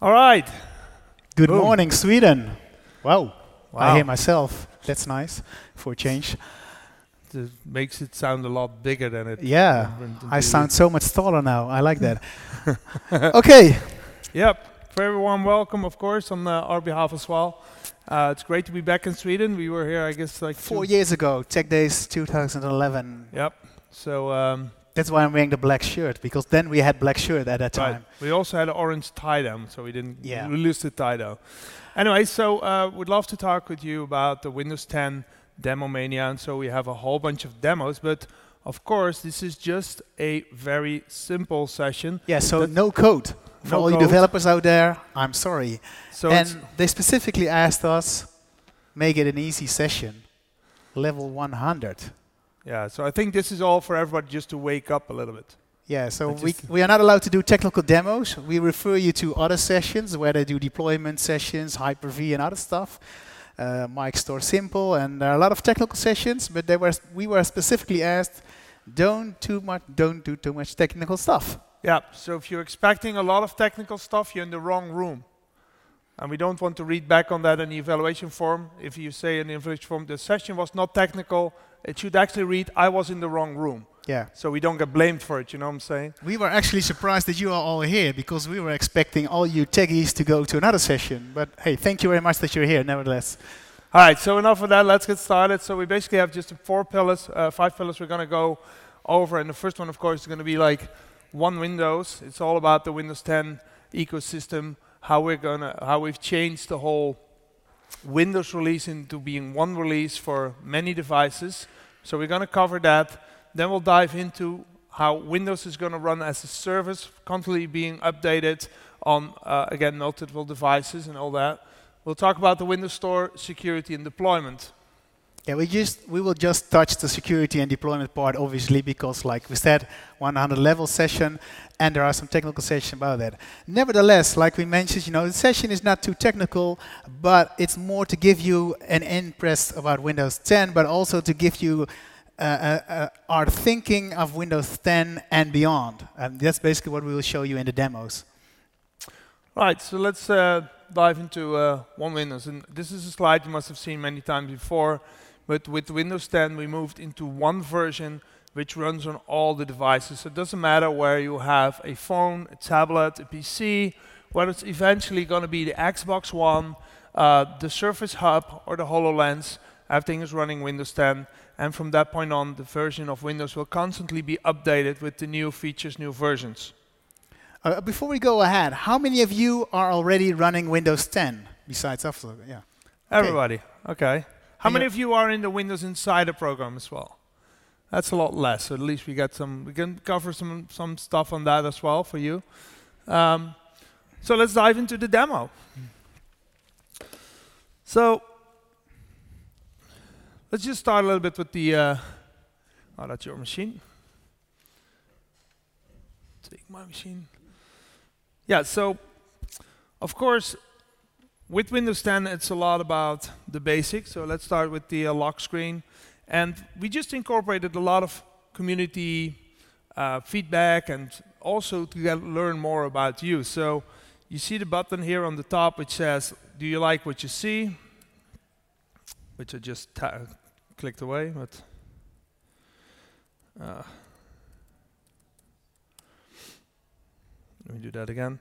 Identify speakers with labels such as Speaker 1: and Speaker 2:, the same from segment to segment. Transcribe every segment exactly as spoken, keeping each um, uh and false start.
Speaker 1: All right.
Speaker 2: Good
Speaker 1: Boom.
Speaker 2: morning, Sweden. Wow.
Speaker 1: Wow.
Speaker 2: I hear myself. That's nice for a change.
Speaker 1: It makes it sound a lot bigger than it.
Speaker 2: Yeah,
Speaker 1: than- than
Speaker 2: I
Speaker 1: it
Speaker 2: sound
Speaker 1: is.
Speaker 2: so much taller now. I like that. Okay.
Speaker 1: Yep. Very warm welcome, of course, on uh, our behalf as well. Uh, it's great to be back in Sweden. We were here, I guess, like
Speaker 2: Four
Speaker 1: two-
Speaker 2: years ago, Tech Days two thousand eleven.
Speaker 1: Yep. So um,
Speaker 2: That's why I'm wearing the black shirt, because then we had black shirt at that
Speaker 1: right.
Speaker 2: time.
Speaker 1: We also had an orange tie down, so we didn't
Speaker 2: Yeah.
Speaker 1: we lose the tie down. Anyway, so uh, we'd love to talk with you about the Windows ten Demo Mania, and so we have a whole bunch of demos, but of course this is just a very simple session.
Speaker 2: Yeah, so
Speaker 1: That's-
Speaker 2: no code. For
Speaker 1: No
Speaker 2: all you
Speaker 1: code.
Speaker 2: developers out there, I'm sorry.
Speaker 1: So it's,
Speaker 2: and they specifically asked us, make it an easy session. Level one hundred.
Speaker 1: yeah, so I think this is all for everybody just to wake up a little bit.
Speaker 2: Yeah, so
Speaker 1: I
Speaker 2: we,
Speaker 1: just-
Speaker 2: we are not allowed to do technical demos. We refer you to other sessions where they do deployment sessions, Hyper-V and other stuff. Uh, Mike Store Simple, and there are a lot of technical sessions, but they were we were specifically asked, don't too much, don't do too much technical stuff.
Speaker 1: Yeah, so if you're expecting a lot of technical stuff, you're in the wrong room. And we don't want to read back on that in the evaluation form. If you say in the evaluation form, the session was not technical, it should actually read, I was in the wrong room.
Speaker 2: Yeah,
Speaker 1: So we don't get blamed for it, you know what I'm saying?
Speaker 2: we were actually surprised that you are all here because we were expecting all you techies to go to another session. But hey, thank you very much that you're here, nevertheless.
Speaker 1: All right, so enough of that, let's get started. So we basically have just four pillars, uh, five pillars we're gonna go over. And the first one, of course, is gonna be like one Windows. It's all about the Windows ten ecosystem, how we're gonna, how we've changed the whole Windows release into being one release for many devices. So we're gonna cover that. Then we'll dive into how Windows is gonna run as a service, constantly being updated on, uh, again, multiple devices and all that. We'll talk about the Windows Store, security and deployment.
Speaker 2: Yeah, we just we will just touch the security and deployment part, obviously, because like we said, one hundred level session, and there are some technical sessions about that. Nevertheless, like we mentioned, you know, the session is not too technical, but it's more to give you an impress about Windows ten, but also to give you uh, uh, uh, our thinking of Windows ten and beyond. And that's basically what we will show you in the demos.
Speaker 1: Right, so let's uh, dive into uh, one Windows. And this is a slide you must have seen many times before. But with Windows ten, we moved into one version which runs on all the devices. So it doesn't matter where you have a phone, a tablet, a P C, whether it's eventually going to be the Xbox One, uh, the Surface Hub, or the HoloLens. Everything is running Windows ten. And from that point on, the version of Windows will constantly be updated with the new features, new versions.
Speaker 2: Uh, before we go ahead, how many of you are already running Windows ten besides us? Yeah.
Speaker 1: Everybody, okay. How
Speaker 2: And
Speaker 1: many
Speaker 2: you're-
Speaker 1: of you are in the Windows Insider program as well? That's a lot less. So at least we got some. We can cover some some stuff on that as well for you. Um, so let's dive into the demo. So let's just start a little bit with the. Uh, oh, that's your machine. Take my machine. Yeah. So, of course, with Windows ten, it's a lot about the basics. So let's start with the uh, lock screen. And we just incorporated a lot of community uh, feedback and also to get, learn more about you. So you see the button here on the top which says, do you like what you see? Which I just ta clicked away, but uh, let me do that again.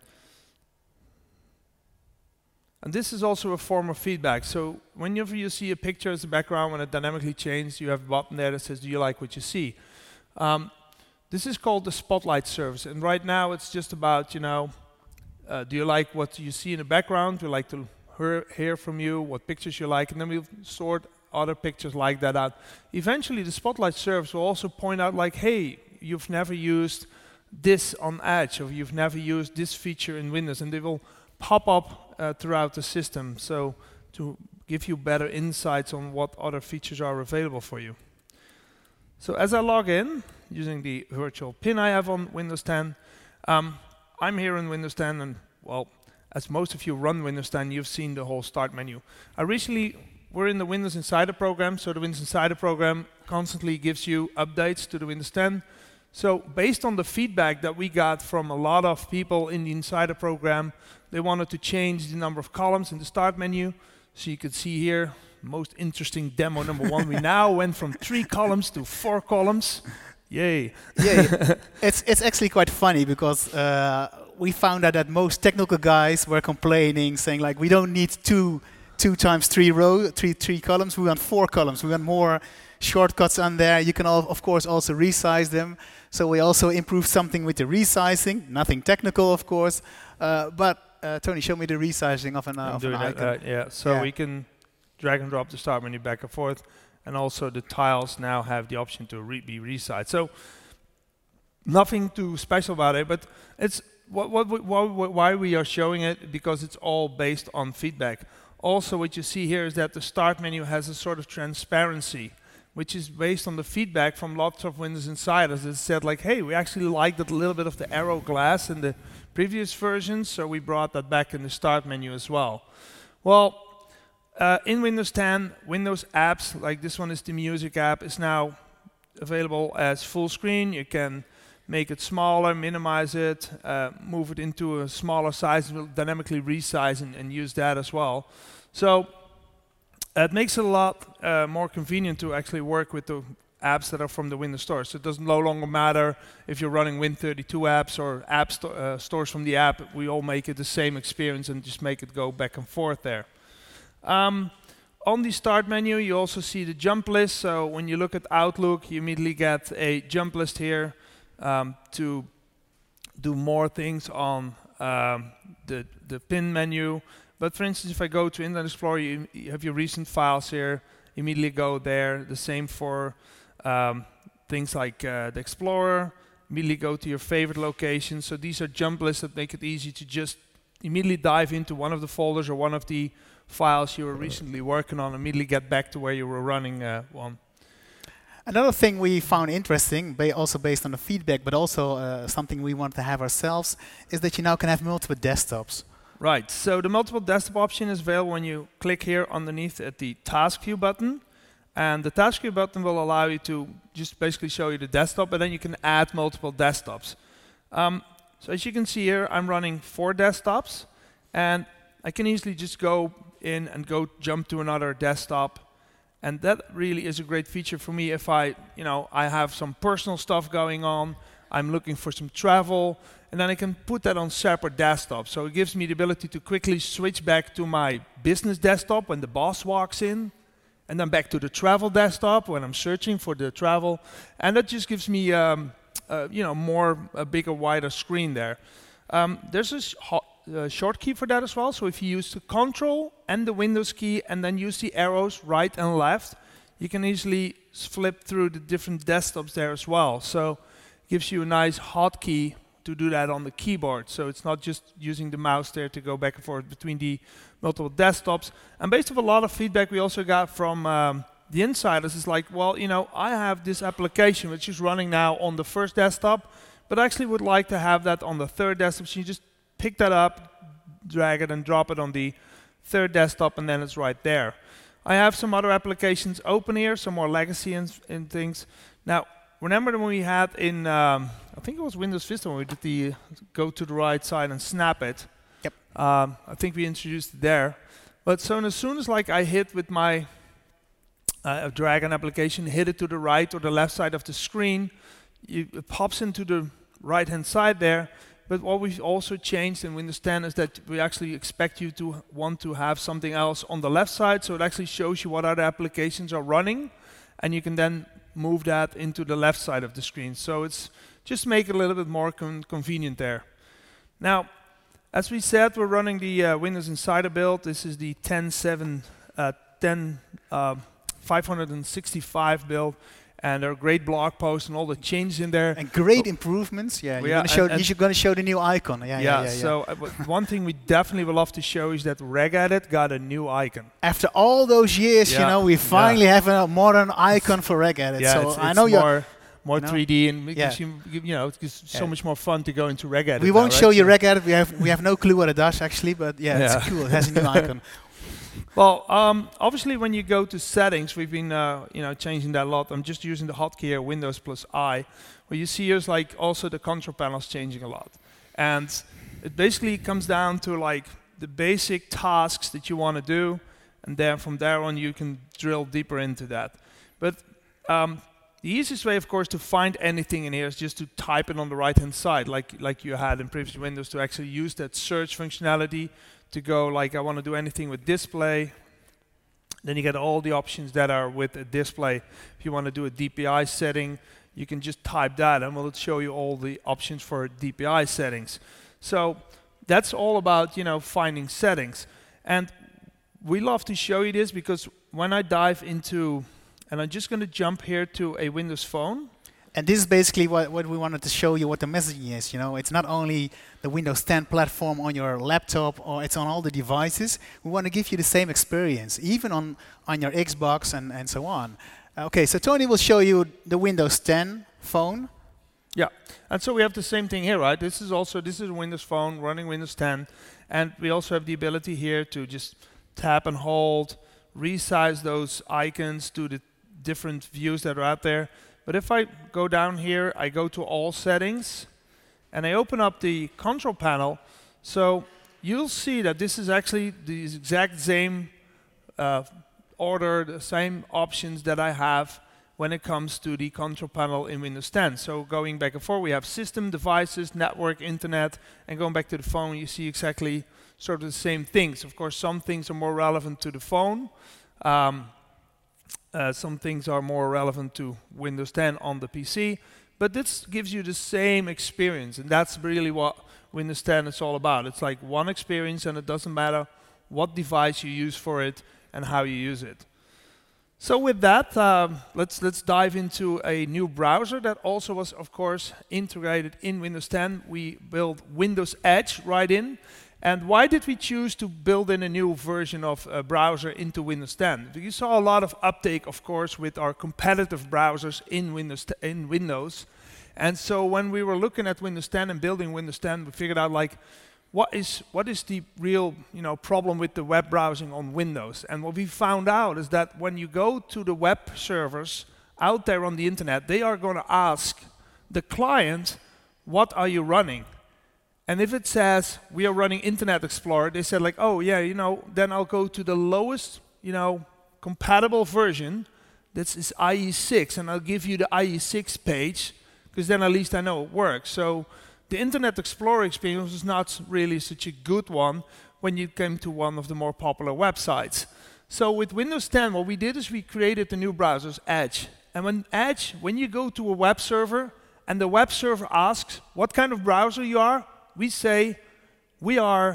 Speaker 1: And this is also a form of feedback. So whenever you see a picture as a background, when it dynamically changes, you have a button there that says, do you like what you see? Um, this is called the Spotlight service. And right now it's just about, you know, uh, do you like what you see in the background? We like to hear, hear from you, what pictures you like, and then we'll sort other pictures like that out. Eventually the Spotlight service will also point out like, hey, you've never used this on Edge, or you've never used this feature in Windows, and they will pop up uh, throughout the system, so to give you better insights on what other features are available for you. So as I log in, using the virtual PIN I have on Windows ten, um, I'm here in Windows ten, and well, as most of you run Windows ten, you've seen the whole start menu. I recently, we're in the Windows Insider program, so the Windows Insider program constantly gives you updates to the Windows ten. So based on the feedback that we got from a lot of people in the Insider program, they wanted to change the number of columns in the start menu. So you could see here, most interesting demo number one. We now went from three columns to four columns. Yay.
Speaker 2: Yeah, it's, it's actually quite funny because uh, we found out that most technical guys were complaining, saying like, we don't need two, two times three row, three, three columns. We want four columns. We want more shortcuts on there. You can, all, of course, also resize them. So we also improved something with the resizing. Nothing technical, of course. Uh, but uh, Tony, show me the resizing of an, uh, of an
Speaker 1: that,
Speaker 2: icon.
Speaker 1: uh, yeah, so
Speaker 2: Yeah.
Speaker 1: we can drag and drop the start menu back and forth. And also the tiles now have the option to re be resized. So nothing too special about it, but it's what, what, what, why we are showing it, because it's all based on feedback. Also, what you see here is that the start menu has a sort of transparency, which is based on the feedback from lots of Windows Insiders that said like, hey, we actually liked that a little bit of the arrow glass in the previous versions, so we brought that back in the start menu as well. Well, uh, in Windows ten, Windows apps, like this one is the music app, is now available as full screen. You can make it smaller, minimize it, uh, move it into a smaller size, will dynamically resize and, and use that as well. So it makes it a lot uh, more convenient to actually work with the apps that are from the Windows Store. So it doesn't no longer matter if you're running Win thirty-two apps or app sto uh, stores from the app. We all make it the same experience and just make it go back and forth there. Um, on the start menu, you also see the jump list. So when you look at Outlook, you immediately get a jump list here um, to do more things on um, the, the pin menu. But for instance, if I go to Internet Explorer, you, you have your recent files here, immediately go there. The same for um, things like uh, the Explorer, immediately go to your favorite locations. So these are jump lists that make it easy to just immediately dive into one of the folders or one of the files you were recently working on, immediately get back to where you were running uh, one.
Speaker 2: Another thing we found interesting, ba also based on the feedback, but also uh, something we want to have ourselves, is that you now can have multiple desktops.
Speaker 1: Right, so the multiple desktop option is available when you click here underneath at the task view button. And the task view button will allow you to just basically show you the desktop, but then you can add multiple desktops. Um, so as you can see here, I'm running four desktops, and I can easily just go in and go jump to another desktop. And that really is a great feature for me if I, you know, I have some personal stuff going on, I'm looking for some travel, and then I can put that on separate desktops. So it gives me the ability to quickly switch back to my business desktop when the boss walks in, and then back to the travel desktop when I'm searching for the travel. And that just gives me, um, uh, you know, more, a bigger, wider screen there. Um, there's a sh uh, short key for that as well. So if you use the Control and the Windows key and then use the arrows right and left, you can easily flip through the different desktops there as well. So it gives you a nice hotkey to do that on the keyboard. So it's not just using the mouse there to go back and forth between the multiple desktops. And based on a lot of feedback we also got from um, the insiders, is like, well, you know, I have this application which is running now on the first desktop, but I actually would like to have that on the third desktop. So you just pick that up, drag it and drop it on the third desktop, and then it's right there. I have some other applications open here, some more legacy and, and things. Now, remember when we had in, um, I think it was Windows Vista, when we did the go to the right side and snap it.
Speaker 2: Yep.
Speaker 1: Um, I think we introduced it there. But so as soon as like I hit with my uh, drag an application, hit it to the right or the left side of the screen, you, it pops into the right hand side there. But what we've also changed in Windows ten is that we actually expect you to want to have something else on the left side, so it actually shows you what other applications are running, and you can then move that into the left side of the screen. So it's just make it a little bit more con convenient there. Now, as we said, we're running the uh, Windows Insider build. This is the ten seven, uh, ten, uh, five sixty-five build. And there are great blog posts and all the changes in there.
Speaker 2: And great improvements. Yeah,
Speaker 1: well,
Speaker 2: you're
Speaker 1: yeah,
Speaker 2: gonna show.
Speaker 1: and, and
Speaker 2: You're going to show the new icon. Yeah, yeah,
Speaker 1: yeah.
Speaker 2: yeah. yeah.
Speaker 1: So uh, one thing we definitely would love to show is that Regedit got a new icon.
Speaker 2: After all those years,
Speaker 1: yeah.
Speaker 2: you know, we finally yeah. have a modern icon for Regedit.
Speaker 1: Yeah,
Speaker 2: so
Speaker 1: it's,
Speaker 2: I
Speaker 1: it's
Speaker 2: know you're
Speaker 1: more, more
Speaker 2: you know,
Speaker 1: three D, and it
Speaker 2: yeah.
Speaker 1: gives you, you know, it's so
Speaker 2: yeah.
Speaker 1: much more fun to go into Regedit.
Speaker 2: We
Speaker 1: now,
Speaker 2: won't
Speaker 1: right?
Speaker 2: show you
Speaker 1: so
Speaker 2: Regedit. We have we have no clue what it does actually, but yeah,
Speaker 1: yeah.
Speaker 2: it's cool. It has a new icon.
Speaker 1: Well, um, obviously, when you go to settings, we've been uh, you know changing that a lot. I'm just using the hotkey here, Windows plus I. what you see here is like also the control panel is changing a lot. And it basically comes down to like the basic tasks that you want to do, and then from there on you can drill deeper into that. But um, the easiest way, of course, to find anything in here is just to type it on the right-hand side, like like you had in previous Windows, to actually use that search functionality to go like, I want to do anything with display. Then you get all the options that are with a display. If you want to do a D P I setting, you can just type that and we'll show you all the options for D P I settings. So that's all about, you know, finding settings. And we love to show you this because when I dive into, and I'm just going to jump here to a Windows Phone.
Speaker 2: And this is basically what, what we wanted to show you, what the messaging is. You know, it's not only the Windows ten platform on your laptop, or it's on all the devices. We want to give you the same experience, even on, on your Xbox and, and so on. Okay, so Tony will show you the Windows ten phone.
Speaker 1: Yeah, and so we have the same thing here, right? This is also, this is a Windows Phone running Windows ten. And we also have the ability here to just tap and hold, resize those icons to the different views that are out there. But if I go down here, I go to all settings, and I open up the control panel. So you'll see that this is actually the exact same uh, order, the same options that I have when it comes to the control panel in Windows ten. So going back and forth, we have system, devices, network, internet, and going back to the phone, you see exactly sort of the same things. Of course, some things are more relevant to the phone. Um, Uh, some things are more relevant to Windows ten on the P C, but this gives you the same experience, and that's really what Windows ten is all about. It's like one experience, and it doesn't matter what device you use for it and how you use it. So with that, um, let's let's dive into a new browser that also was, of course, integrated in Windows ten. We built Windows Edge right in. And why did we choose to build in a new version of a browser into Windows ten? You saw a lot of uptake, of course, with our competitive browsers in Windows. In Windows. And so when we were looking at Windows ten and building Windows ten, we figured out like, what is what is the real, you know, problem with the web browsing on Windows? And what we found out is that when you go to the web servers out there on the internet, they are going to ask the client, what are you running? And if it says we are running Internet Explorer, they said like, oh yeah, you know, then I'll go to the lowest, you know, compatible version. This is I E six, and I'll give you the I E six page, because then at least I know it works. So the Internet Explorer experience was not really such a good one when you came to one of the more popular websites. So with Windows ten, what we did is we created the new browsers, Edge. And when Edge, when you go to a web server, and the web server asks what kind of browser you are, we say, we are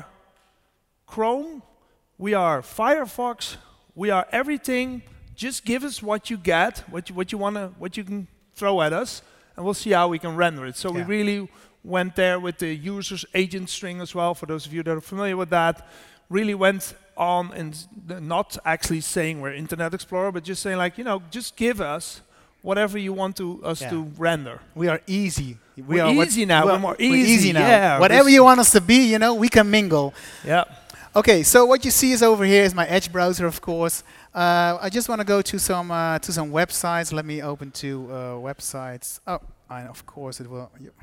Speaker 1: Chrome, we are Firefox, we are everything. Just give us what you get, what you, what you wanna, what you can throw at us, and we'll see how we can render it. So yeah. We really went there with the users agent string as well. For those of you that are familiar with that, really went on and not actually saying we're Internet Explorer, but just saying like, you know, just give us whatever you want to us yeah. to render.
Speaker 2: We are easy. We
Speaker 1: we're
Speaker 2: are
Speaker 1: easy now. We're, we're more easy.
Speaker 2: We're easy now.
Speaker 1: Yeah,
Speaker 2: whatever you want us to be, you know, we can mingle.
Speaker 1: Yeah.
Speaker 2: Okay, so what you see is over here is my Edge browser, of course. Uh, I just want to go to some uh, to some websites. Let me open two uh, websites. Oh, I, of course it will. Yep.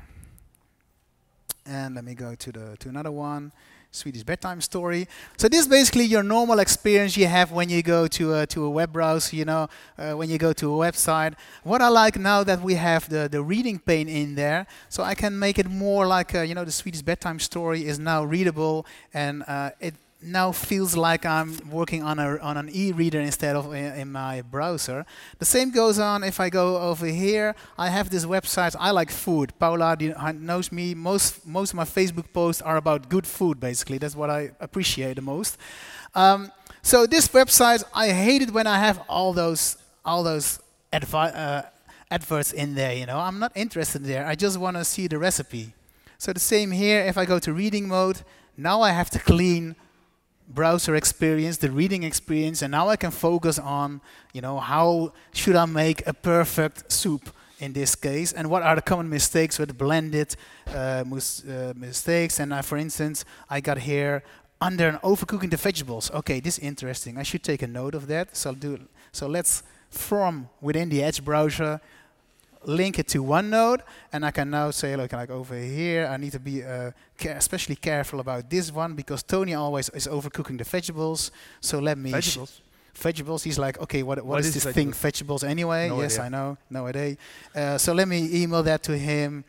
Speaker 2: And let me go to the to another one. Swedish Bedtime Story. So this is basically your normal experience you have when you go to a, to a web browser, you know, uh, when you go to a website. What I like now that we have the, the reading pane in there, so I can make it more like, uh, you know, the Swedish Bedtime Story is now readable, and uh, it now feels like I'm working on a on an e-reader instead of in, in my browser. The same goes on if I go over here. I have this website. I like food. Paula knows me. Most most of my Facebook posts are about good food. Basically, that's what I appreciate the most. Um, so this website, I hate it when I have all those all those advi uh, adverts in there. You know, I'm not interested there. I just want to see the recipe. So the same here. If I go to reading mode, now I have to clean browser experience, the reading experience, and now I can focus on, you know, how should I make a perfect soup in this case, and what are the common mistakes with blended uh, mus uh, mistakes. And uh, for instance, I got here under an overcooking the vegetables. Okay, this is interesting. I should take a note of that. So I'll do. So let's from within the Edge browser link it to OneNote, and I can now say, look, like over here, I need to be uh, ca especially careful about this one because Tony always is overcooking the vegetables. So let me
Speaker 1: Vegetables.
Speaker 2: Vegetables. He's like, okay, what what,
Speaker 1: What
Speaker 2: is,
Speaker 1: is
Speaker 2: this
Speaker 1: vegetables?
Speaker 2: thing? Vegetables anyway?
Speaker 1: No
Speaker 2: yes,
Speaker 1: idea.
Speaker 2: I know, no idea. Uh, so let me email that to him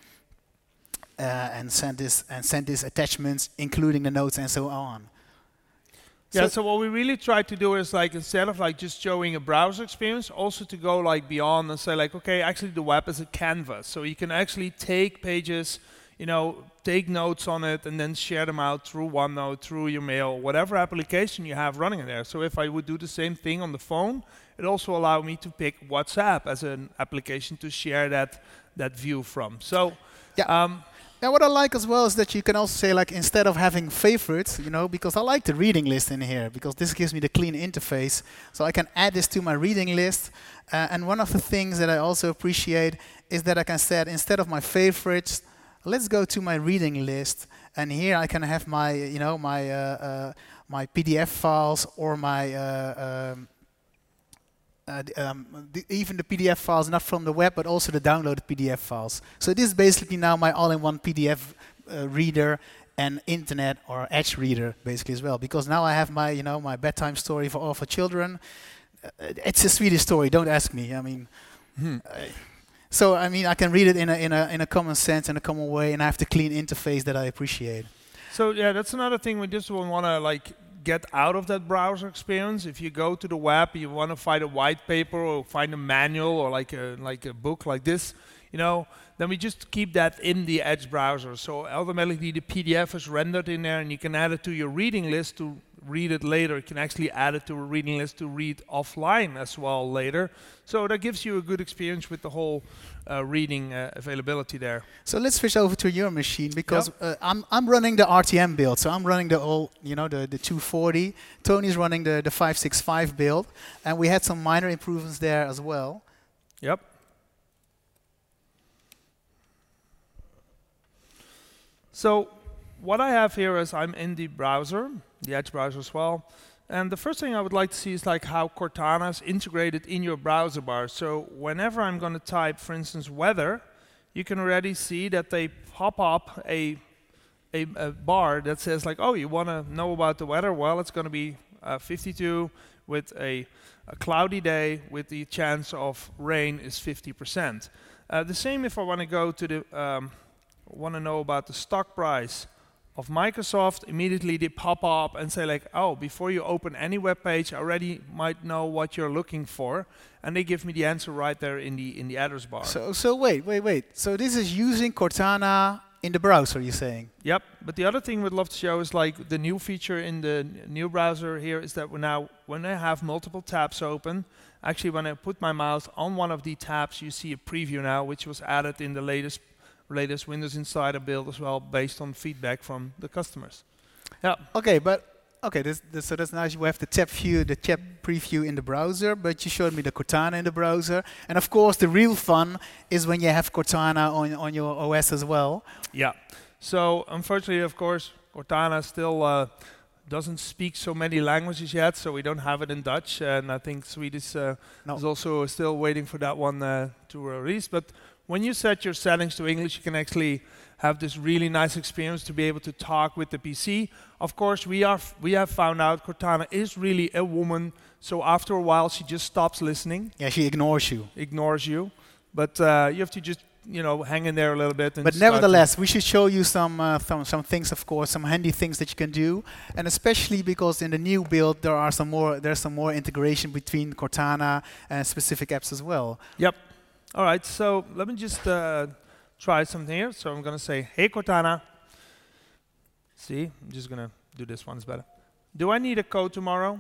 Speaker 2: uh, and send this and send these attachments, including the notes and so on.
Speaker 1: Yeah,
Speaker 2: So-
Speaker 1: so what we really try to do is like instead of like just showing a browser experience, also to go like beyond and say like, okay, actually the web is a canvas. So you can actually take pages, you know, take notes on it and then share them out through OneNote, through your mail, whatever application you have running in there. So if I would do the same thing on the phone, it also allow me to pick WhatsApp as an application to share that that view from. So
Speaker 2: Yeah.
Speaker 1: um,
Speaker 2: And what I like as well is that you can also say, like, instead of having favorites, you know, because I like the reading list in here, because this gives me the clean interface. So I can add this to my reading list. Uh, and one of the things that I also appreciate is that I can set, instead of my favorites, let's go to my reading list. And here I can have my, you know, my, uh, uh, my P D F files or my, uh, um, Uh, the, um, the, even the P D F files, not from the web, but also the downloaded P D F files. So this is basically now my all-in-one P D F uh, reader and internet or Edge reader, basically as well. Because now I have my, you know, my bedtime story for all for children. Uh, it's a Swedish story. Don't ask me. I mean,
Speaker 1: hmm.
Speaker 2: uh, so I mean, I can read it in a in a in a common sense in a common way, and I have the clean interface that I appreciate.
Speaker 1: So yeah, that's another thing we just want to like get out of that browser experience. If you go to the web, you want to find a white paper or find a manual or like a like a book like this, you know, then we just keep that in the Edge browser. So automatically the P D F is rendered in there, and you can add it to your reading list to read it later. You can actually add it to a reading list to read offline as well later. So that gives you a good experience with the whole uh, reading uh, availability there.
Speaker 2: So let's switch over to your machine because uh, I'm I'm running the R T M build. So I'm running the all, you know, the the two forty. Tony's running the the five sixty-five build, and we had some minor improvements there as well.
Speaker 1: Yep. So what I have here is I'm in the browser, the Edge browser as well. And the first thing I would like to see is like how Cortana is integrated in your browser bar. So whenever I'm going to type, for instance, weather, you can already see that they pop up a, a, a bar that says like, oh, you want to know about the weather? Well, it's going to be uh, fifty-two with a, a cloudy day with the chance of rain is fifty percent. Uh, the same if I want to go to the, um, want to know about the stock price of Microsoft, immediately they pop up and say like, oh, before you open any web page, I already might know what you're looking for, and they give me the answer right there in the in the address bar.
Speaker 2: So so wait wait wait. So this is using Cortana in the browser, you're saying?
Speaker 1: Yep. But the other thing we'd love to show is like the new feature in the n- new browser here is that we now, when I have multiple tabs open, actually when I put my mouse on one of the tabs, you see a preview now, which was added in the latest latest Windows Insider build as well, based on feedback from the customers. Yeah.
Speaker 2: Okay, but okay, this, this, so that's nice. You have the tab view, the tab preview in the browser, but you showed me the Cortana in the browser. And of course, the real fun is when you have Cortana on on your O S as well.
Speaker 1: Yeah. So unfortunately, of course, Cortana still uh, doesn't speak so many languages yet, so we don't have it in Dutch, and I think Swedish uh,
Speaker 2: No.
Speaker 1: is also still waiting for that one uh, to release. But when you set your settings to English, you can actually have this really nice experience to be able to talk with the P C. Of course, we are f- we have found out Cortana is really a woman, so after a while she just stops listening,
Speaker 2: Yeah, she ignores you.
Speaker 1: ignores you. But uh, you have to just, you know, hang in there a little bit. And
Speaker 2: But
Speaker 1: start to-
Speaker 2: nevertheless, we should show you some, uh, some some things, of course, some handy things that you can do, and especially because in the new build there are some more there's some more integration between Cortana and specific apps as well.
Speaker 1: Yep. All right, so let me just uh, try something here. So I'm going to say, hey, Cortana. See, I'm just going to do this one, it's better. Do I need a code tomorrow?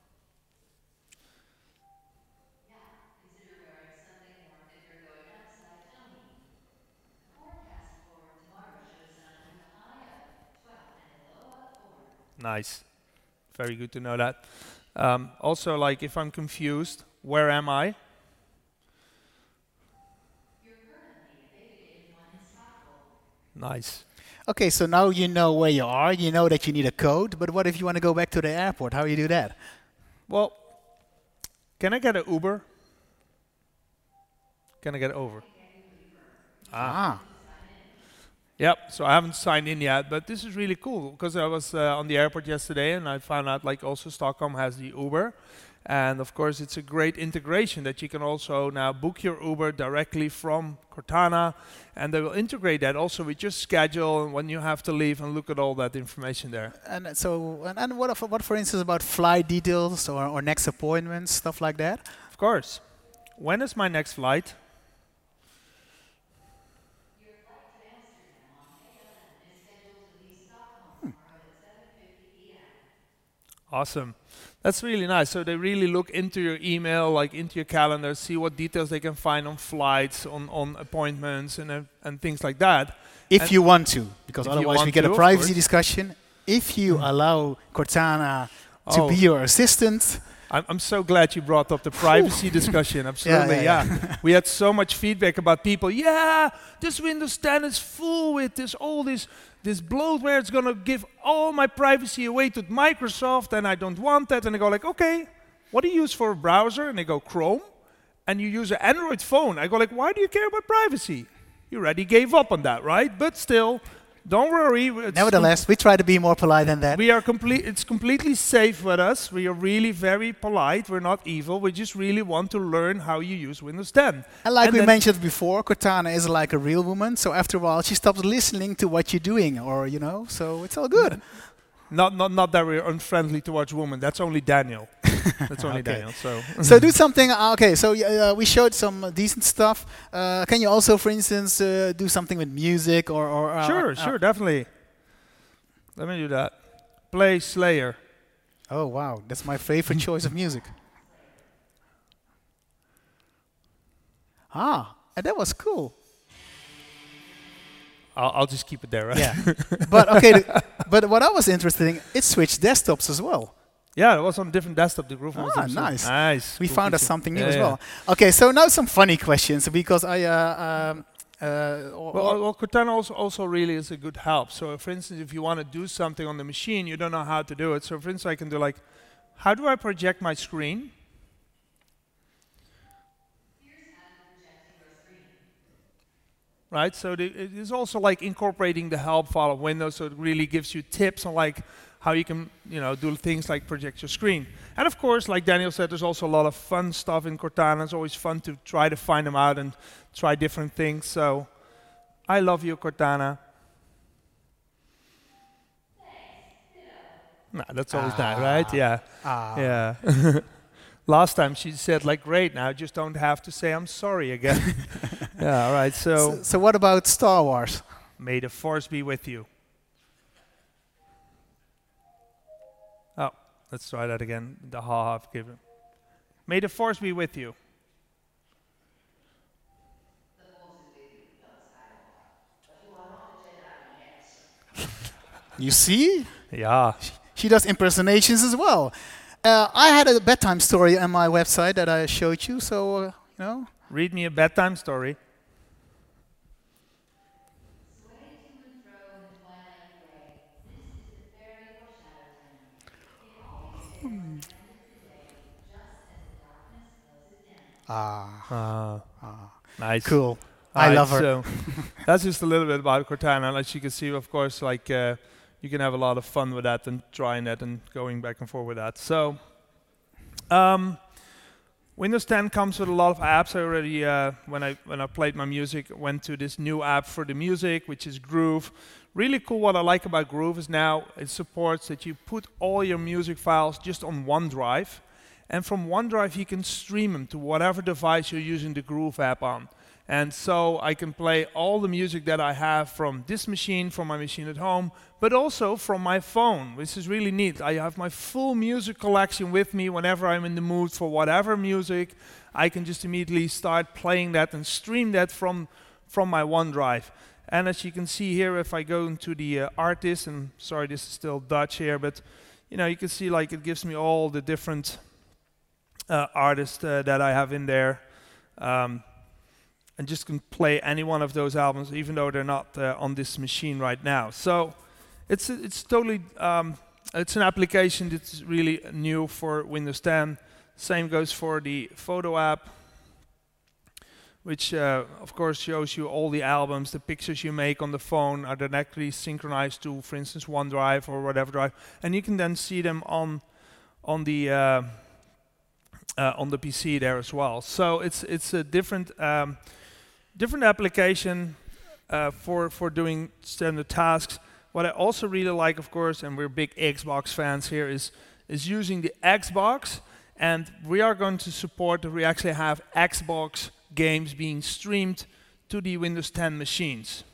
Speaker 3: Consider wearing something warm if you're going outside, Tony. The forecast for tomorrow shows sun with a high of twelve and a low of four.
Speaker 1: Nice. Very good to know that. Um, also, like, if I'm confused, where am I?
Speaker 3: You're currently at Beta Gaming One in Stockholm.
Speaker 1: Nice.
Speaker 2: Okay, so now you know where you are. You know that you need a code. But what if you want to go back to the airport? How do you do that?
Speaker 1: Well, can I get an Uber? Can I get over?
Speaker 2: Ah.
Speaker 1: Yep, so I haven't signed in yet, but this is really cool because I was uh, on the airport yesterday and I found out like also Stockholm has the Uber. And of course it's a great integration that you can also now book your Uber directly from Cortana, and they will integrate that also with your schedule and when you have to leave, and look at all that information there.
Speaker 2: And so, and, and what, if, what for instance about flight details or, or next appointments, stuff like that?
Speaker 1: Of course. When is my next flight?
Speaker 3: Your flight to Amsterdam on May eleventh is scheduled to leave Stockholm tomorrow at seven fifty p m
Speaker 1: Awesome. That's really nice. So they really look into your email, like into your calendar, see what details they can find on flights, on, on appointments, and uh, and things like that.
Speaker 2: If
Speaker 1: And
Speaker 2: you want to, because
Speaker 1: if you
Speaker 2: otherwise we
Speaker 1: want
Speaker 2: get
Speaker 1: to,
Speaker 2: a
Speaker 1: of
Speaker 2: privacy
Speaker 1: course.
Speaker 2: discussion. If you allow Cortana to
Speaker 1: Oh.
Speaker 2: be your assistant,
Speaker 1: I'm, I'm so glad you brought up the privacy discussion. Absolutely,
Speaker 2: yeah,
Speaker 1: yeah. We had so much feedback about people. Yeah, this Windows ten is full with this all this this bloatware. It's gonna give all my privacy away to Microsoft, and I don't want that. And I go like, okay, what do you use for a browser? And they go Chrome, and you use an Android phone. I go like, why do you care about privacy? You already gave up on that, right? But still, don't worry. it's
Speaker 2: nevertheless, we try to be more polite than that.
Speaker 1: We are complete. It's completely safe with us. We are really very polite. We're not evil. We just really want to learn how you use Windows ten.
Speaker 2: And like
Speaker 1: And
Speaker 2: we
Speaker 1: then-
Speaker 2: mentioned before, Cortana is like a real woman. So after a while, she stops listening to what you're doing, or you know. So it's all good.
Speaker 1: Not, not, not that we're unfriendly towards women. That's only Daniel. That's only
Speaker 2: Okay.
Speaker 1: Daniel. So.
Speaker 2: So do something. uh, Okay, so uh, we showed some uh, decent stuff. Uh, can you also, for instance, uh, do something with music or? or uh,
Speaker 1: Sure,
Speaker 2: uh,
Speaker 1: sure, definitely. Let me do that. Play Slayer.
Speaker 2: Oh wow, that's my favorite choice of music. Ah, and that was cool.
Speaker 1: I'll, I'll just keep it there, right?
Speaker 2: Yeah. But okay, the, but what I was interested in, it switched desktops as well.
Speaker 1: Yeah, it was on a different desktop. The Groove was
Speaker 2: Ah,
Speaker 1: also-
Speaker 2: nice.
Speaker 1: Nice.
Speaker 2: We
Speaker 1: Cool
Speaker 2: found out
Speaker 1: feature.
Speaker 2: something new
Speaker 1: Yeah,
Speaker 2: as
Speaker 1: yeah.
Speaker 2: well. Okay, so now some funny questions because I. Uh, um, uh, or-
Speaker 1: Well, well, Cortana also, also really is a good help. So, for instance, if you want to do something on the machine, you don't know how to do it. So, for instance, I can do like, how do I project my screen?
Speaker 3: Here's how to project your screen.
Speaker 1: Right. So the, it is also like incorporating the help file of Windows. So it really gives you tips on like how you can, you know, do things like project your screen. And of course, like Daniel said, there's also a lot of fun stuff in Cortana. It's always fun to try to find them out and try different things. So I love you, Cortana. Nah, that's always nice, right? Yeah.
Speaker 2: ah,
Speaker 1: Yeah. Last time she said like, great, now I just don't have to say I'm sorry again. Yeah, all right. So,
Speaker 2: So, so what about Star Wars?
Speaker 1: may the force be with you. Oh, let's try that again. The ha ha given. May the force be with you.
Speaker 3: The force is with you, Luke Skywalker. But you are not a Jedi yet.
Speaker 2: You see,
Speaker 1: Yeah.
Speaker 2: she does impersonations as well. Uh, I had a bedtime story on my website that I showed you. So uh, you know,
Speaker 1: Read me a bedtime story.
Speaker 3: Sway to and fro in the twilight gray. This is the fairy foreshadow town. It always stays at the end of the day, just as the darkness closes down.
Speaker 1: Ah, nice.
Speaker 2: cool. I
Speaker 1: Alright,
Speaker 2: love her.
Speaker 1: So that's just a little bit about Cortana. As you can see, of course, like uh, you can have a lot of fun with that and trying that and going back and forth with that. So um, Windows ten comes with a lot of apps. I already, uh, when I when I played my music, went to this new app for the music, which is Groove. Really cool. What I like about Groove is now it supports that you put all your music files just on OneDrive, and from OneDrive you can stream them to whatever device you're using the Groove app on. And so I can play all the music that I have from this machine, from my machine at home, but also from my phone, which is really neat. I have my full music collection with me whenever I'm in the mood for whatever music. I can just immediately start playing that and stream that from, from my OneDrive. And as you can see here, if I go into the uh, artist, and sorry, this is still Dutch here, but you know, you can see like it gives me all the different uh, artists uh, that I have in there. Um, and just can play any one of those albums, even though they're not uh, on this machine right now. So it's it's totally um, it's an application that's really new for Windows ten. Same goes for the photo app. which uh, of course shows you all the albums, the pictures you make on the phone are directly synchronized to, for instance, OneDrive or whatever drive, and you can then see them on on the uh, uh, on the P C there as well. So it's it's a different um, different application uh, for for doing standard tasks. What I also really like, of course, and we're big Xbox fans here, is is using the Xbox, and we are going to support that we actually have Xbox games being streamed to the Windows ten machines.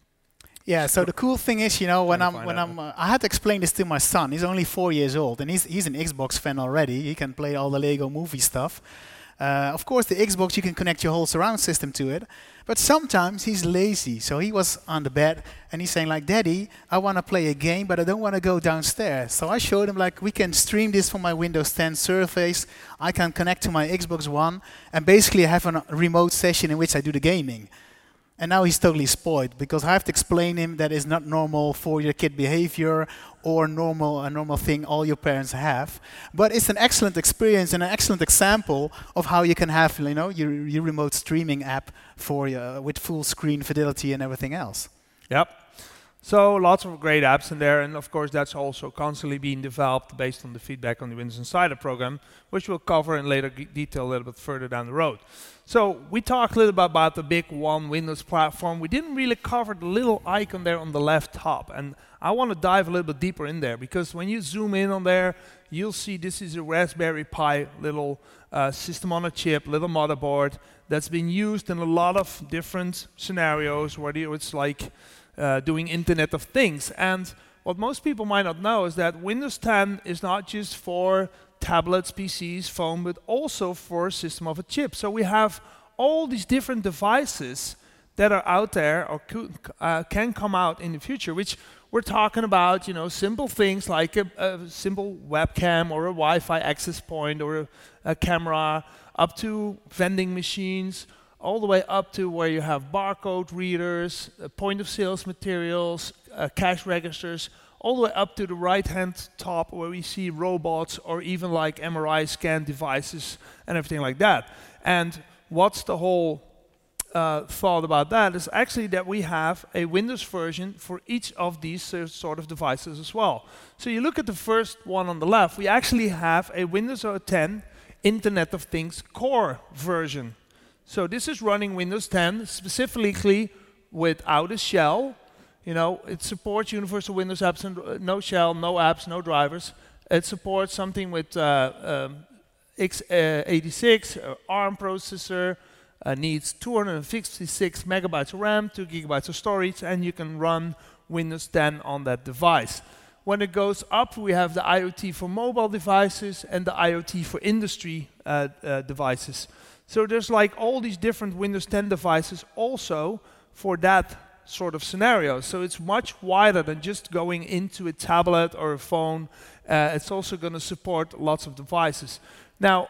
Speaker 2: Yeah, so the cool thing is, you know, when
Speaker 1: Trying to
Speaker 2: I'm
Speaker 1: find
Speaker 2: when
Speaker 1: out.
Speaker 2: I'm uh, I had to explain this to my son. He's only four years old, and he's he's an Xbox fan already. He can play all the Lego movie stuff. Uh, of course, the Xbox, you can connect your whole surround system to it, but sometimes he's lazy. So he was on the bed, and he's saying like, "Daddy, I want to play a game, but I don't want to go downstairs." So I showed him like, we can stream this from my Windows ten Surface. I can connect to my Xbox One, and basically have a remote session in which I do the gaming. And now he's totally spoiled, because I have to explain him that is not normal for your kid behavior or normal a normal thing all your parents have. But it's an excellent experience and an excellent example of how you can have, you know, your, your remote streaming app for uh, with full screen fidelity and everything else.
Speaker 1: Yep. So lots of great apps in there, and of course that's also constantly being developed based on the feedback on the Windows Insider program, which we'll cover in later g- detail a little bit further down the road. So we talked a little bit about the big one Windows platform. We didn't really cover the little icon there on the left top, and I want to dive a little bit deeper in there, because when you zoom in on there, you'll see this is a Raspberry Pi little uh, system on a chip, little motherboard that's been used in a lot of different scenarios, whether it's like uh, doing Internet of Things. And what most people might not know is that Windows ten is not just for tablets, P Cs, phone, but also for system of a chip. So we have all these different devices that are out there or could, uh, can come out in the future, which we're talking about, you know, simple things like a, a simple webcam or a Wi-Fi access point or a, a camera, up to vending machines, all the way up to where you have barcode readers, uh, point of sales materials, uh, cash registers, all the way up to the right-hand top where we see robots or even like M R I scan devices and everything like that. And what's the whole uh, thought about that is actually that we have a Windows version for each of these uh, sort of devices as well. So you look at the first one on the left, we actually have a Windows ten Internet of Things Core version. So this is running Windows ten specifically without a shell. You know, it supports Universal Windows apps, and uh, no shell, no apps, no drivers. It supports something with uh, um, x eighty-six, uh, ARM processor, uh, needs two hundred fifty-six megabytes of RAM, two gigabytes of storage, and you can run Windows ten on that device. When it goes up, we have the IoT for mobile devices and the IoT for industry uh, uh, devices. So there's like all these different Windows ten devices also for that sort of scenario. So it's much wider than just going into a tablet or a phone. Uh, it's also going to support lots of devices. Now,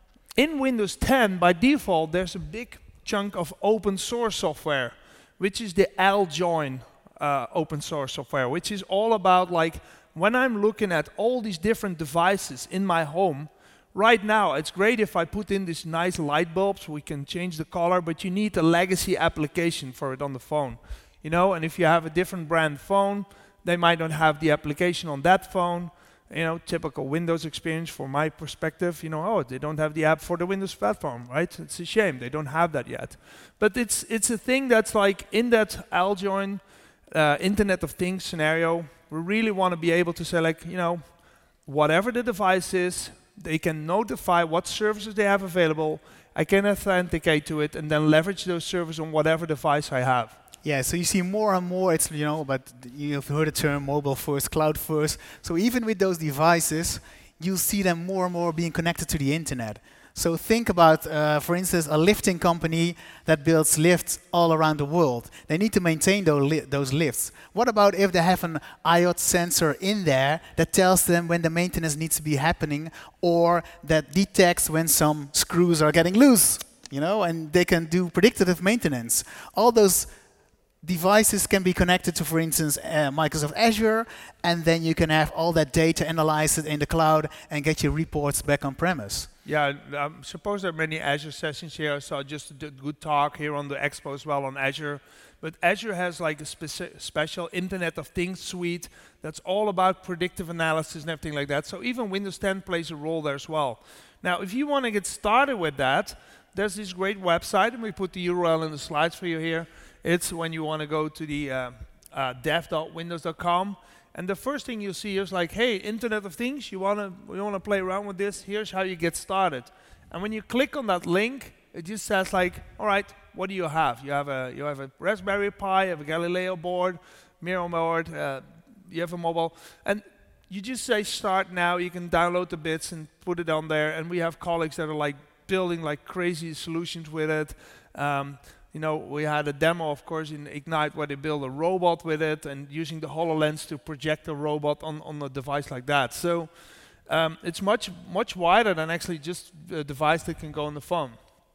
Speaker 1: in Windows ten, by default, there's a big chunk of open source software, which is the Aljoin uh, open source software, which is all about like, when I'm looking at all these different devices in my home, right now, it's great if I put in these nice light bulbs, we can change the color, but you need a legacy application for it on the phone. You know, and if you have a different brand phone, they might not have the application on that phone. You know, typical Windows experience from my perspective, you know, oh, they don't have the app for the Windows platform, right? It's a shame, they don't have that yet. But it's it's a thing that's like in that Aljoin uh, Internet of Things scenario, we really want to be able to say like, you know, whatever the device is, they can notify what services they have available. I can authenticate to it and then leverage those services on whatever device I have.
Speaker 2: Yeah, so you see more and more, it's, you know, but you've heard the term mobile first, cloud first. So even with those devices, you'll see them more and more being connected to the internet. So think about, uh, for instance, a lifting company that builds lifts all around the world. They need to maintain those, li those lifts. What about if they have an I O T sensor in there that tells them when the maintenance needs to be happening, or that detects when some screws are getting loose, you know, and they can do predictive maintenance. All those devices can be connected to, for instance, uh, Microsoft Azure, and then you can have all that data, analyze it in the cloud, and get your reports back on premise.
Speaker 1: Yeah, I suppose there are many Azure sessions here, so just a good talk here on the expo as well on Azure. But Azure has like a speci special Internet of Things suite that's all about predictive analysis and everything like that. So even Windows ten plays a role there as well. Now, if you want to get started with that, there's this great website, and we put the U R L in the slides for you here. It's when you want to go to the uh, uh, dev dot windows dot com. And the first thing you see is like, hey, Internet of Things, you want to you want to play around with this? Here's how you get started. And when you click on that link, it just says like, all right, what do you have? You have a you have a Raspberry Pi, you have a Galileo board, Miro board, uh, you have a mobile, and you just say start now. You can download the bits and put it on there. And we have colleagues that are like building like crazy solutions with it. Um, You know, we had a demo, of course, in Ignite where they build a robot with it and using the HoloLens to project a robot on, on a device like that. So um, it's much, much wider than actually just a device that can go on the phone.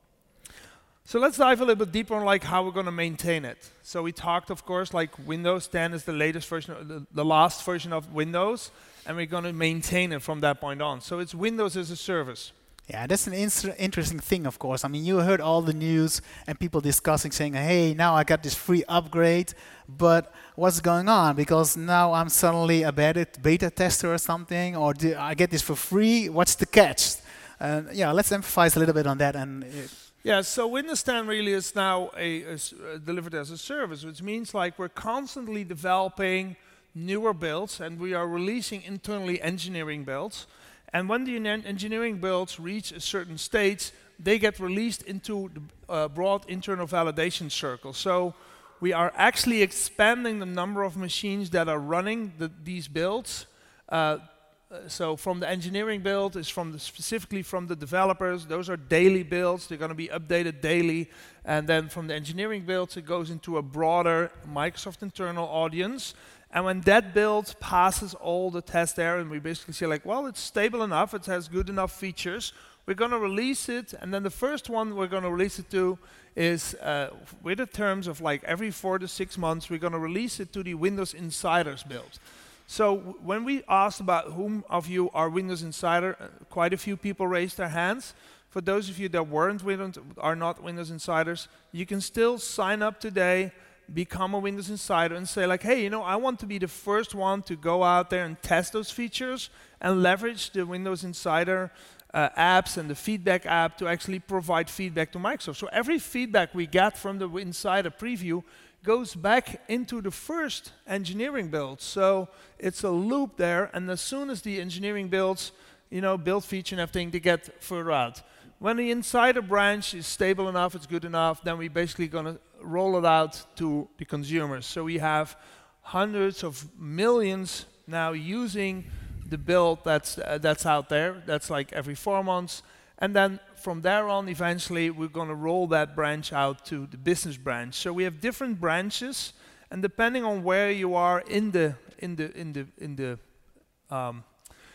Speaker 1: So let's dive a little bit deeper on like how we're going to maintain it. So we talked, of course, like Windows ten is the latest version, of the, the last version of Windows, and we're going to maintain it from that point on. So it's Windows as a service.
Speaker 2: Yeah, that's an inter interesting thing, of course. I mean, you heard all the news and people discussing, saying, hey, now I got this free upgrade, but what's going on? Because now I'm suddenly a beta, beta tester or something, or do I get this for free? What's the catch? Uh, yeah, let's emphasize a little bit on that. And uh,
Speaker 1: yeah, so Windows ten really is now a, a, uh, delivered as a service, which means like we're constantly developing newer builds, and we are releasing internally engineering builds. And when the engineering builds reach a certain stage, they get released into the uh, broad internal validation circle. So we are actually expanding the number of machines that are running the, these builds. Uh, so from the engineering build is from the specifically from the developers. Those are daily builds. They're going to be updated daily. And then from the engineering builds, it goes into a broader Microsoft internal audience. And when that build passes all the tests there, and we basically say like, well, it's stable enough, it has good enough features, we're going to release it. And then the first one we're going to release it to is uh, with the terms of like every four to six months, we're going to release it to the Windows Insiders build. So w when we asked about whom of you are Windows Insider, uh, quite a few people raised their hands. For those of you that weren't Windows, are not Windows Insiders, you can still sign up today, become a Windows Insider, and say like, hey, you know, I want to be the first one to go out there and test those features and leverage the Windows Insider uh, apps and the feedback app to actually provide feedback to Microsoft. So every feedback we get from the Insider preview goes back into the first engineering build. So it's a loop there, and as soon as the engineering builds, you know, build feature and everything, they get further out. When the Insider branch is stable enough, it's good enough, then we're basically going to roll it out to the consumers. So we have hundreds of millions now using the build that's uh, that's out there. That's like every four months. And then from there on, eventually, we're going to roll that branch out to the business branch. So we have different branches, and depending on where you are in the in the in the in the um,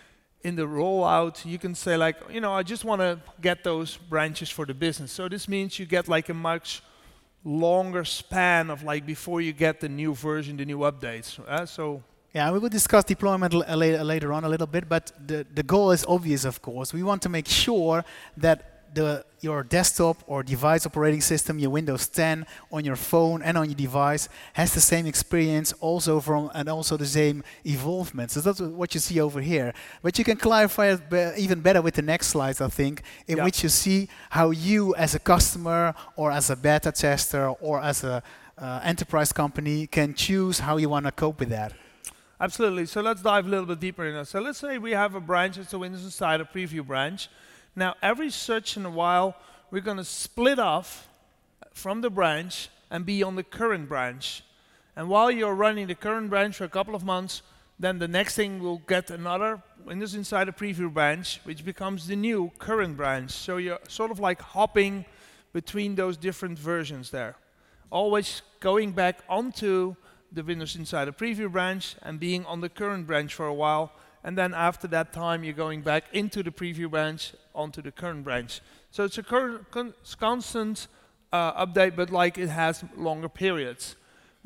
Speaker 1: in the rollout, you can say like, you know, I just want to get those branches for the business. So this means you get like a much longer span of like before you get the new version, the new updates. Uh, so.
Speaker 2: Yeah, we will discuss deployment l later, later on a little bit, but the, the goal is obvious, of course. We want to make sure that the, your desktop or device operating system, your Windows ten, on your phone and on your device has the same experience also from and also the same evolvement. So that's what you see over here. But you can clarify it be even better with the next slides, I think, in
Speaker 1: yeah.
Speaker 2: which you see how you as a customer or as a beta tester or as a uh, enterprise company can choose how you want to cope with that.
Speaker 1: Absolutely. So let's dive a little bit deeper in it. So let's say we have a branch, it's a Windows Insider preview branch. Now, every such in a while, we're going to split off from the branch and be on the current branch. And while you're running the current branch for a couple of months, then the next thing we'll get another Windows Insider preview branch, which becomes the new current branch. So you're sort of like hopping between those different versions there. Always going back onto the Windows Insider preview branch and being on the current branch for a while, and then after that time you're going back into the preview branch onto the current branch. So it's a con constant uh, update, but like it has longer periods.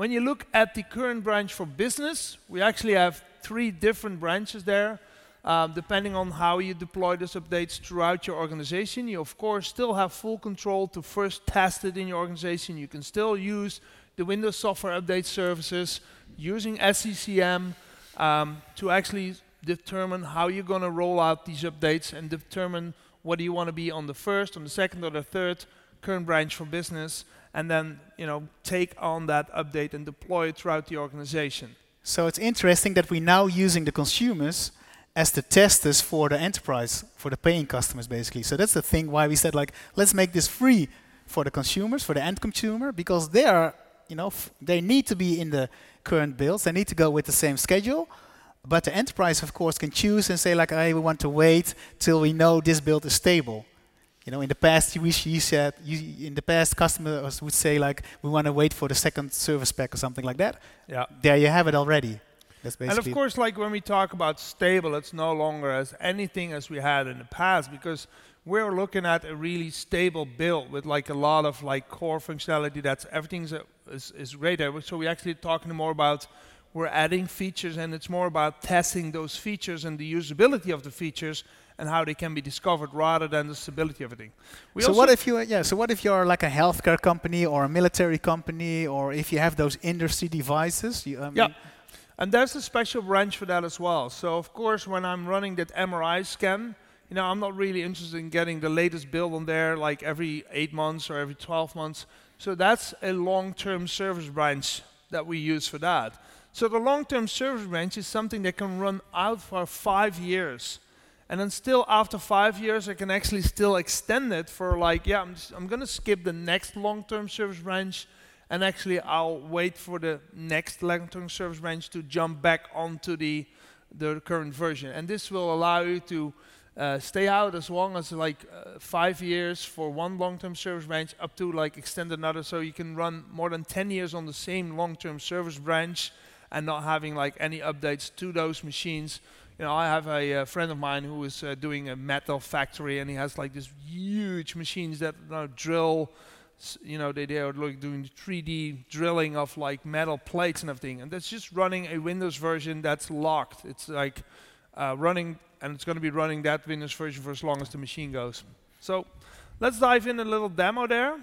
Speaker 1: When you look at the current branch for business, we actually have three different branches there. Um, depending on how you deploy those updates throughout your organization, you of course still have full control to first test it in your organization. You can still use the Windows Software Update Services using S C C M um, to actually determine how you're going to roll out these updates and determine whether you want to be on the first, on the second, or the third current branch for business, and then you know take on that update and deploy it throughout the organization.
Speaker 2: So it's interesting that we're now using the consumers as the testers for the enterprise, for the paying customers, basically. So that's the thing why we said, like, let's make this free for the consumers, for the end consumer, because they are, you know, f they need to be in the current builds. They need to go with the same schedule. But the enterprise, of course, can choose and say, like, hey, we want to wait till we know this build is stable. You know, in the past, you, you said, you, in the past, customers would say, like, we want to wait for the second service pack or something like that.
Speaker 1: Yeah.
Speaker 2: There you have it already. That's basically.
Speaker 1: And of course, like when we talk about stable, it's no longer as anything as we had in the past, because we're looking at a really stable build with like a lot of like core functionality. That's everything's a, is, is great there. So we're actually talking more about we're adding features, and it's more about testing those features and the usability of the features and how they can be discovered rather than the stability of everything. We
Speaker 2: so what if you yeah? So what if you're like a healthcare company or a military company, or if you have those industry devices? You, I mean,
Speaker 1: yeah. And there's a special branch for that as well. So of course, when I'm running that M R I scan, you know, I'm not really interested in getting the latest build on there like every eight months or every twelve months. So that's a long-term service branch that we use for that. So the long-term service branch is something that can run out for five years. And then still after five years, I can actually still extend it for like, yeah, I'm, just, I'm going to skip the next long-term service branch, and actually I'll wait for the next long-term service branch to jump back onto the, the current version. And this will allow you to uh, stay out as long as like uh, five years for one long-term service branch, up to like extend another, so you can run more than ten years on the same long-term service branch and not having like any updates to those machines. You know, I have a uh, friend of mine who is uh, doing a metal factory, and he has like these huge machines that you know, drill. You know, they, they are like doing three D drilling of like metal plates and everything, and that's just running a Windows version that's locked. It's like uh, running, and it's going to be running that Windows version for as long as the machine goes. So let's dive in a little demo there,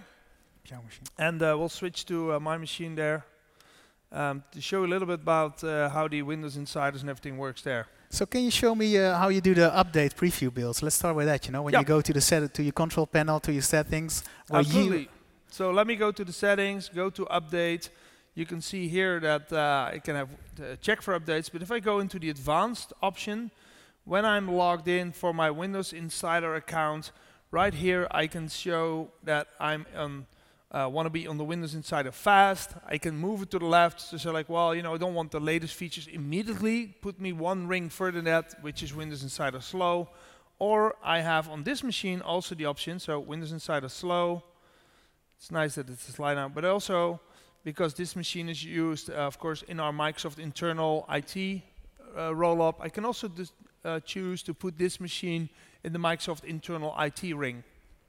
Speaker 1: and uh, we'll switch to uh, my machine there um, to show a little bit about uh, how the Windows Insiders and everything works there.
Speaker 2: So can you show me uh, how you do the update preview builds? Let's start with that. You know, when
Speaker 1: yeah.
Speaker 2: you go to the set to your control panel, to your settings.
Speaker 1: Absolutely. You so let me go to the settings, go to update. You can see here that uh, I can have uh, check for updates. But if I go into the advanced option, when I'm logged in for my Windows Insider account, right here I can show that I'm um, uh, want to be on the Windows Insider fast. I can move it to the left to say like, well, you know, I don't want the latest features immediately. Put me one ring further than that, which is Windows Insider slow. Or I have on this machine also the option, so Windows Insider slow. It's nice that it's a slide out, but also because this machine is used, uh, of course, in our Microsoft internal I T uh, roll-up, I can also uh, choose to put this machine in the Microsoft internal I T ring.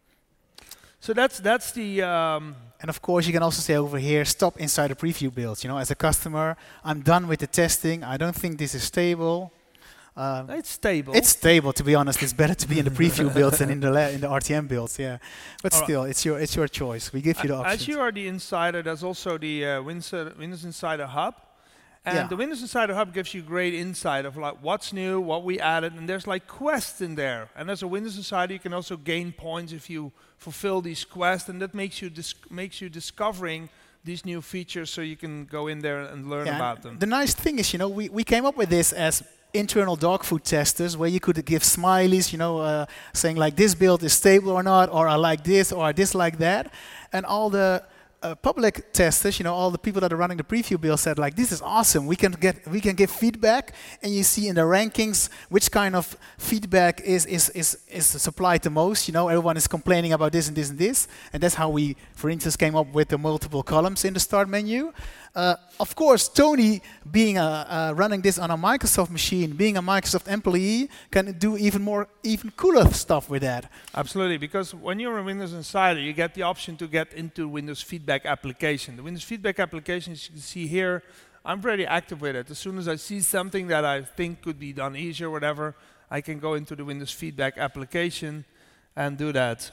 Speaker 1: So that's that's the. Um,
Speaker 2: and of course, you can also say over here, stop Insider preview builds. You know, as a customer, I'm done with the testing. I don't think this is stable. Um,
Speaker 1: it's stable.
Speaker 2: It's stable, to be honest. It's better to be in the preview builds than in the la in the R T M builds. Yeah, but All still, right. it's your it's your choice. We give you the option.
Speaker 1: As you are the insider, there's also the uh, Windows, Windows Insider Hub. And
Speaker 2: yeah.
Speaker 1: the Windows Insider Hub gives you great insight of like what's new, what we added, and there's like quests in there. And as a Windows Insider, you can also gain points if you fulfill these quests, and that makes you dis makes you discovering these new features, so you can go in there and learn
Speaker 2: yeah,
Speaker 1: about them.
Speaker 2: The nice thing is, you know, we we came up with this as internal dog food testers, where you could give smileys, you know, uh, saying like this build is stable or not, or I like this, or I dislike that, and all the Uh, public testers, you know, all the people that are running the preview build said like, this is awesome. We can get, we can give feedback, and you see in the rankings which kind of feedback is is is is supplied the most. You know, everyone is complaining about this and this and this, and that's how we, for instance, came up with the multiple columns in the start menu. Uh, of course, Tony, being a, uh, running this on a Microsoft machine, being a Microsoft employee, can do even more, even cooler stuff with that.
Speaker 1: Absolutely, because when you're a Windows Insider, you get the option to get into Windows Feedback application. The Windows Feedback application, as you can see here, I'm very active with it. As soon as I see something that I think could be done easier, whatever, I can go into the Windows Feedback application and do that.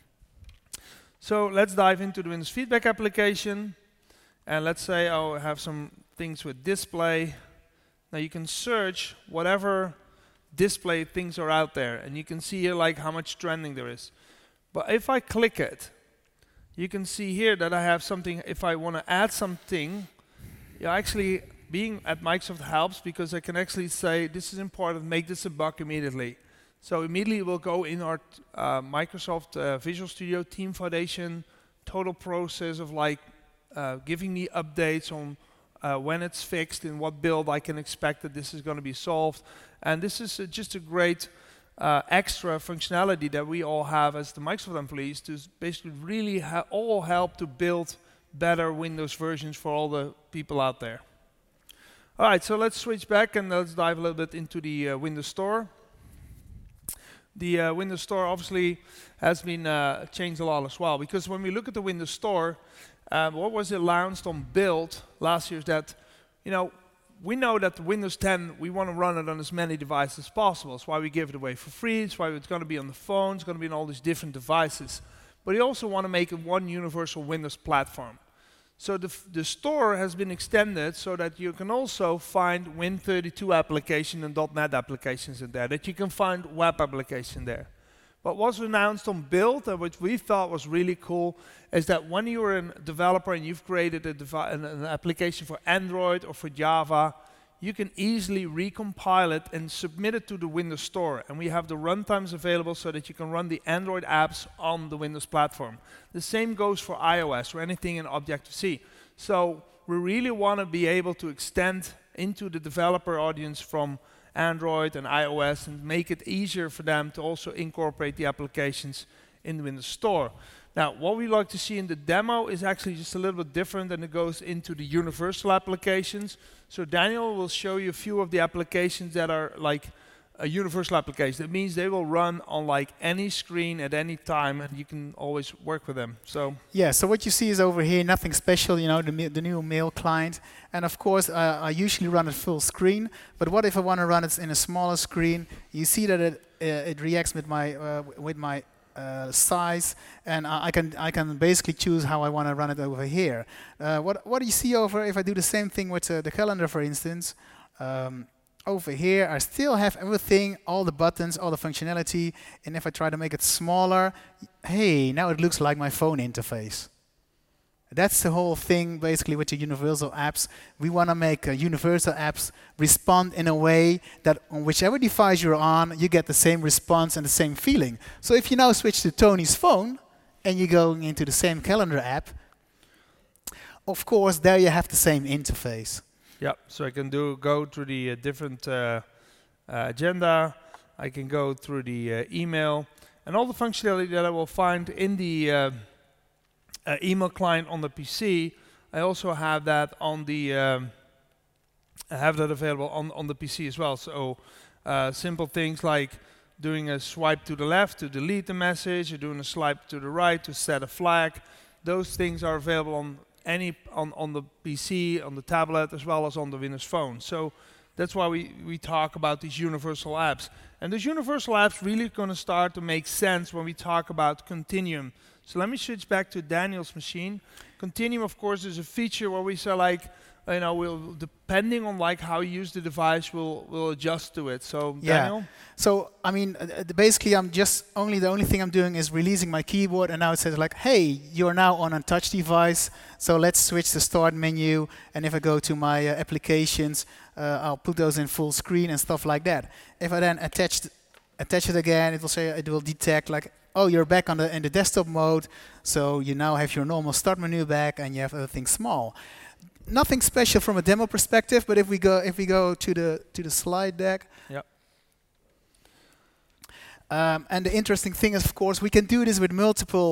Speaker 1: So let's dive into the Windows Feedback application. And let's say I have some things with display. Now you can search whatever display things are out there. And you can see here like how much trending there is. But if I click it, you can see here that I have something. If I want to add something, yeah, actually being at Microsoft helps, because I can actually say this is important, make this a bug immediately. So immediately we'll go in our uh, Microsoft uh, Visual Studio Team Foundation total process of like uh, giving me updates on uh, when it's fixed, in what build I can expect that this is going to be solved. And this is uh, just a great uh, extra functionality that we all have as the Microsoft employees to basically really ha all help to build better Windows versions for all the people out there. All right, so let's switch back and let's dive a little bit into the uh, Windows Store. The uh, Windows Store obviously has been uh, changed a lot as well, because when we look at the Windows Store, um, what was it launched on build last year is that, you know, we know that the Windows ten, we want to run it on as many devices as possible. That's why we give it away for free. It's why it's going to be on the phone. It's going to be on all these different devices. But we also want to make it one universal Windows platform. So the, f the store has been extended so that you can also find Win thirty-two application and .NET applications in there, that you can find web application there. What was announced on build, and which we thought was really cool, is that when you're a developer and you've created a devi an, an application for Android or for Java, you can easily recompile it and submit it to the Windows Store. And we have the runtimes available so that you can run the Android apps on the Windows platform. The same goes for iOS or anything in Objective-C. So we really want to be able to extend into the developer audience from Android and iOS and make it easier for them to also incorporate the applications in the Windows Store. Now, what we like to see in the demo is actually just a little bit different, and it goes into the universal applications. So Daniel will show you a few of the applications that are like a universal application. That means they will run on like any screen at any time, and you can always work with them. So
Speaker 2: yeah, so what you see is over here, nothing special, you know, the, the new mail client. And of course, uh, I usually run it full screen. But what if I want to run it in a smaller screen? You see that it, uh, it reacts with my, uh, with my Uh, size, and uh, I can I can basically choose how I want to run it over here. Uh, what what do you see over if I do the same thing with uh, the calendar, for instance? Um, over here, I still have everything, all the buttons, all the functionality, and if I try to make it smaller, hey, now it looks like my phone interface. That's the whole thing, basically, with the universal apps. We want to make uh, universal apps respond in a way that on whichever device you're on, you get the same response and the same feeling. So if you now switch to Tony's phone, and you're going into the same calendar app, of course, there you have the same interface.
Speaker 1: yeah, so I can do go through the uh, different uh, uh, agenda. I can go through the uh, email, and all the functionality that I will find in the uh, Uh, email client on the P C. I also have that on the um, I have that available on on the P C as well. So uh, simple things like doing a swipe to the left to delete the message, or doing a swipe to the right to set a flag. Those things are available on any on on the P C, on the tablet, as well as on the Windows Phone. So that's why we we talk about these universal apps. And those universal apps really going to start to make sense when we talk about Continuum. So let me switch back to Daniel's machine. Continuum, of course, is a feature where we say, like, you know, we'll depending on like how you use the device, we'll we'll adjust to it. So
Speaker 2: yeah.
Speaker 1: Daniel.
Speaker 2: So I mean, uh, basically, I'm just only the only thing I'm doing is releasing my keyboard, and now it says like, hey, you're now on a touch device. So let's switch the start menu, and if I go to my uh, applications, uh, I'll put those in full screen and stuff like that. If I then attach th attach it again, it will say it will detect like, oh, you're back on the in the desktop mode, so you now have your normal start menu back, and you have everything small. Nothing special from a demo perspective, but if we go if we go to the to the slide deck,
Speaker 1: Yep.
Speaker 2: Um, and the interesting thing is, of course, we can do this with multiple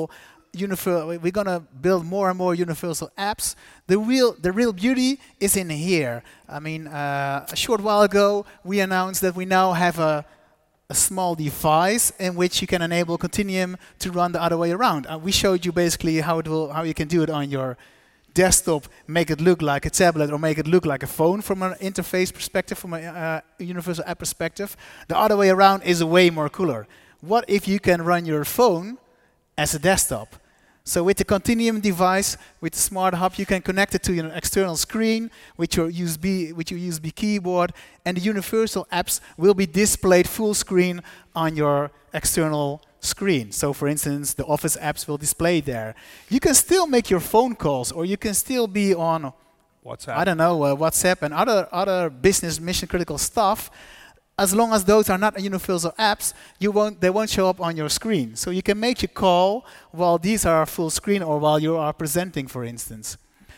Speaker 2: universal. We're gonna build more and more universal apps. The real, the real beauty is in here. I mean, uh, a short while ago, we announced that we now have a a small device in which you can enable Continuum to run the other way around. Uh, we showed you basically how it will, how you can do it on your desktop, make it look like a tablet or make it look like a phone from an interface perspective, from a uh, universal app perspective. The other way around is way more cooler. What if you can run your phone as a desktop? So with the Continuum device, with the Smart Hub, you can connect it to your external screen with your U S B, with your U S B keyboard, and the universal apps will be displayed full screen on your external screen. So for instance, the Office apps will display there. You can still make your phone calls, or you can still be on
Speaker 1: WhatsApp.
Speaker 2: I don't know, uh, WhatsApp and other, other business mission critical stuff. As long as those are not universal apps, you won't, they won't show up on your screen. So you can make your call while these are full screen or while you are presenting, for instance.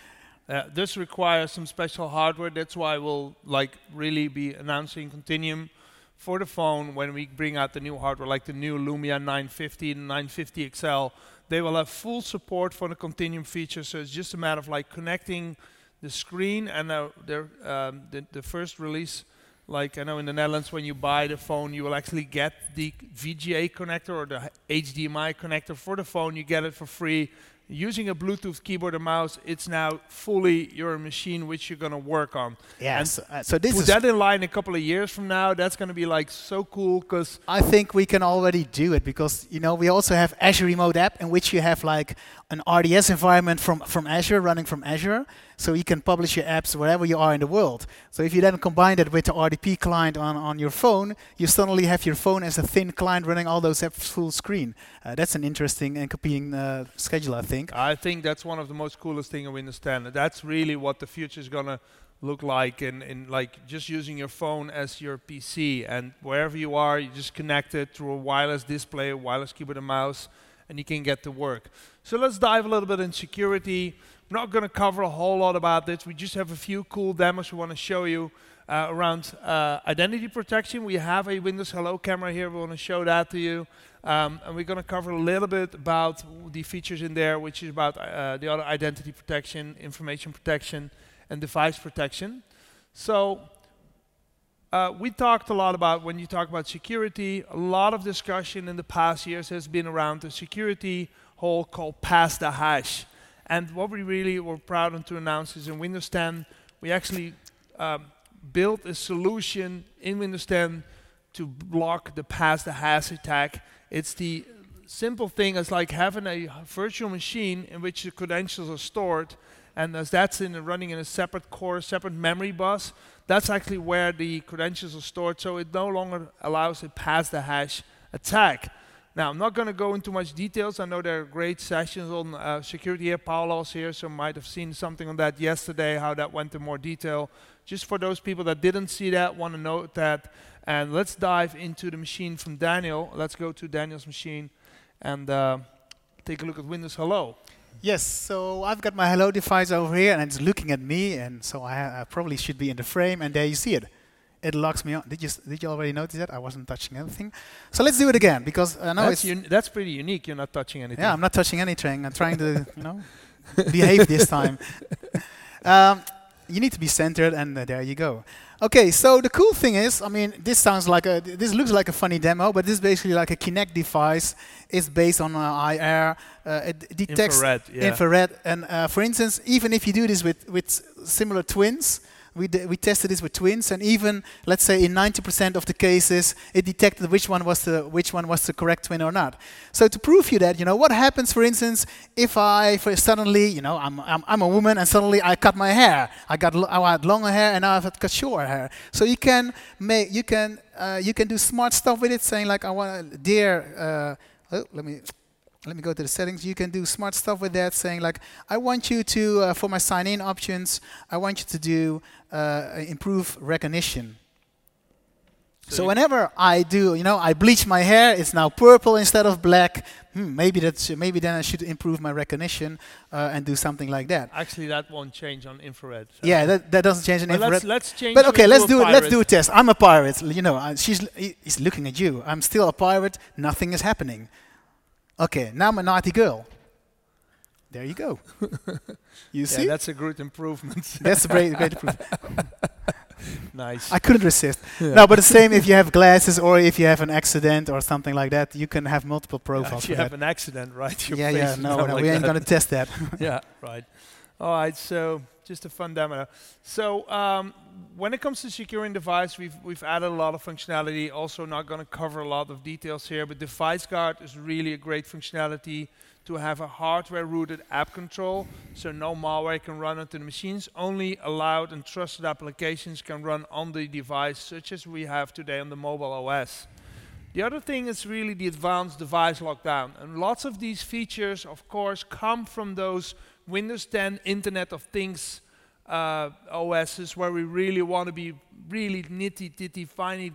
Speaker 1: Uh, this requires some special hardware. That's why we'll like really be announcing Continuum for the phone when we bring out the new hardware, like the new Lumia nine fifty and nine fifty X L. They will have full support for the Continuum feature. So it's just a matter of like connecting the screen, and uh, um, the, the first release. Like I know in the Netherlands, when you buy the phone, you will actually get the V G A connector or the H D M I connector for the phone. You get it for free. Using a Bluetooth keyboard and mouse, it's now fully your machine which you're going to work on.
Speaker 2: Yes. Uh, so this
Speaker 1: put
Speaker 2: is
Speaker 1: that in line a couple of years from now. That's going to be like so cool because
Speaker 2: I think we can already do it because you know we also have Azure Remote App in which you have like an R D S environment from from Azure running from Azure, so you can publish your apps wherever you are in the world. So if you then combine it with the R D P client on on your phone, you suddenly have your phone as a thin client running all those apps full screen. Uh, that's an interesting and competing uh, schedule, I think.
Speaker 1: I think that's one of the most coolest thing in Windows ten. That's really what the future is going to look like in, in like just using your phone as your P C, and wherever you are, you just connect it through a wireless display, a wireless keyboard and mouse, and you can get to work. So let's dive a little bit in security. I'm not going to cover a whole lot about this. We just have a few cool demos we want to show you uh, around uh, identity protection. We have a Windows Hello camera here. We want to show that to you. Um, and we're going to cover a little bit about the features in there, which is about uh, the other identity protection, information protection, and device protection. So uh, we talked a lot about, when you talk about security, a lot of discussion in the past years has been around the security hole called pass the hash. And what we really were proud to announce is in Windows ten, we actually um, built a solution in Windows ten to block the pass the hash attack. It's the simple thing as like having a virtual machine in which the credentials are stored, and as that's in a running in a separate core, separate memory bus, that's actually where the credentials are stored, so it no longer allows a pass the hash attack. Now, I'm not going to go into much details. I know there are great sessions on uh, security here. Paolo's here, so might have seen something on that yesterday, how that went in more detail. Just for those people that didn't see that, want to note that. And let's dive into the machine from Daniel. Let's go to Daniel's machine and uh, take a look at Windows Hello.
Speaker 2: Yes, so I've got my Hello device over here, and it's looking at me, and so I, I probably should be in the frame, and there you see it. It locks me on. Did you did you already notice that? I wasn't touching anything. So let's do it again, because I know
Speaker 1: that's,
Speaker 2: it's...
Speaker 1: that's pretty unique. You're not touching anything.
Speaker 2: Yeah, I'm not touching anything. I'm trying to, you know, behave this time. Um, you need to be centered, and uh, there you go. Okay, so the cool thing is, I mean, this sounds like a, this looks like a funny demo, but this is basically like a Kinect device. It's based on uh, I R. Uh, it detects
Speaker 1: infrared, yeah.
Speaker 2: infrared, and uh, for instance, even if you do this with with similar twins, we d we tested this with twins, and even let's say in ninety percent of the cases, it detected which one was the which one was the correct twin or not. So to prove you that, you know, what happens, for instance, if I for suddenly, you know, I'm, I'm I'm a woman and suddenly I cut my hair. I got l I had longer hair and now I've got short hair. So you can make you can uh, you can do smart stuff with it, saying like I want, dear. Uh, oh, let me. Let me go to the settings. You can do smart stuff with that, saying like, I want you to, uh, for my sign-in options, I want you to do uh, improve recognition. So, so whenever I do, you know, I bleach my hair, it's now purple instead of black. Hmm, maybe that's maybe then I should improve my recognition uh, and do something like that.
Speaker 1: Actually, that won't change on infrared. So.
Speaker 2: Yeah, that, that doesn't change on
Speaker 1: but
Speaker 2: infrared.
Speaker 1: Let's, let's change.
Speaker 2: But okay, let's do it.
Speaker 1: Pirate.
Speaker 2: Let's do a test. I'm a pirate. You know, uh, she's he's looking at you. I'm still a pirate. Nothing is happening. Okay, now I'm a naughty girl. There you go. You
Speaker 1: Yeah,
Speaker 2: see?
Speaker 1: that's a great improvement.
Speaker 2: That's a great, great proof.
Speaker 1: Nice.
Speaker 2: I couldn't resist.
Speaker 1: Yeah.
Speaker 2: No, but the same if you have glasses or if you have an accident or something like that, you can have multiple
Speaker 1: Yeah,
Speaker 2: profiles
Speaker 1: if you
Speaker 2: for
Speaker 1: have
Speaker 2: that.
Speaker 1: an accident, right? Your
Speaker 2: Yeah,
Speaker 1: face
Speaker 2: yeah,
Speaker 1: is
Speaker 2: no,
Speaker 1: not
Speaker 2: no,
Speaker 1: like
Speaker 2: we ain't
Speaker 1: that.
Speaker 2: gonna test that.
Speaker 1: Yeah, right. All right, so just a fun demo. So um, when it comes to securing device, we've we've added a lot of functionality. Also, not going to cover a lot of details here, but Device Guard is really a great functionality to have a hardware-rooted app control, so no malware can run onto the machines. Only allowed and trusted applications can run on the device, such as we have today on the mobile O S. The other thing is really the advanced device lockdown. And lots of these features, of course, come from those Windows ten Internet of Things uh, O Ss where we really want to be really nitty-titty, finely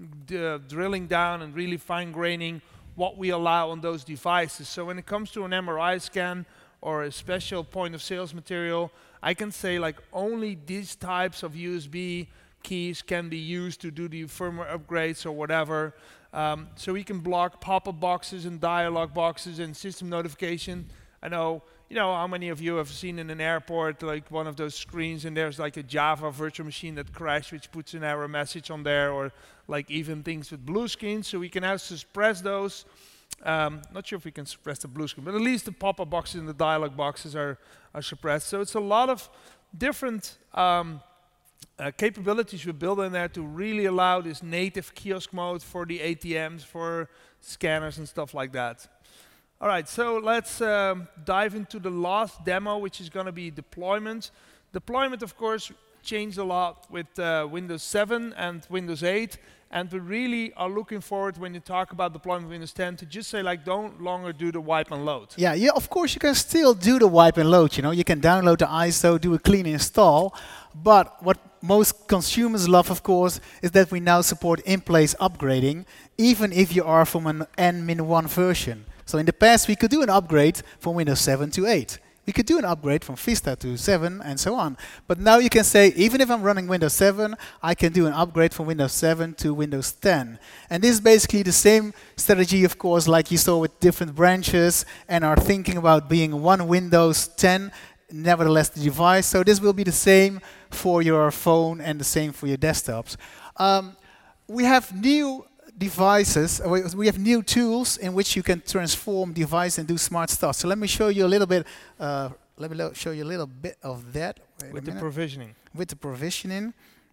Speaker 1: d- drilling down and really fine-graining what we allow on those devices. So when it comes to an M R I scan or a special point of sales material, I can say like only these types of U S B keys can be used to do the firmware upgrades or whatever. Um, so we can block pop-up boxes and dialog boxes and system notification. I know, you know, how many of you have seen in an airport like one of those screens and there's like a Java virtual machine that crashed which puts an error message on there, or like even things with blue screens. So we can now suppress those. Um, not sure if we can suppress the blue screen, but at least the pop-up boxes and the dialog boxes are, are suppressed. So it's a lot of different um, uh, capabilities we build in there to really allow this native kiosk mode for the A T Ms, for scanners and stuff like that. All right, so let's um, dive into the last demo, which is going to be deployment. Deployment, of course, changed a lot with uh, Windows seven and Windows eight, and we really are looking forward when you talk about deployment of Windows ten to just say like, don't longer do the wipe and load.
Speaker 2: Yeah, yeah, of course you can still do the wipe and load, you know. You can download the I S O, do a clean install, but what most consumers love, of course, is that we now support in-place upgrading, even if you are from an N dash one version. So in the past, we could do an upgrade from Windows seven to eight. We could do an upgrade from Vista to seven and so on. But now you can say, even if I'm running Windows seven, I can do an upgrade from Windows seven to Windows ten. And this is basically the same strategy, of course, like you saw with different branches and are thinking about being one Windows ten, nevertheless the device. So this will be the same for your phone and the same for your desktops. Um, we have new devices, uh, we we have new tools in which you can transform device and do smart stuff. So let me show you a little bit, uh, let me lo- show you a little bit of that. Wait a
Speaker 1: With the
Speaker 2: minute.
Speaker 1: provisioning.
Speaker 2: With the provisioning.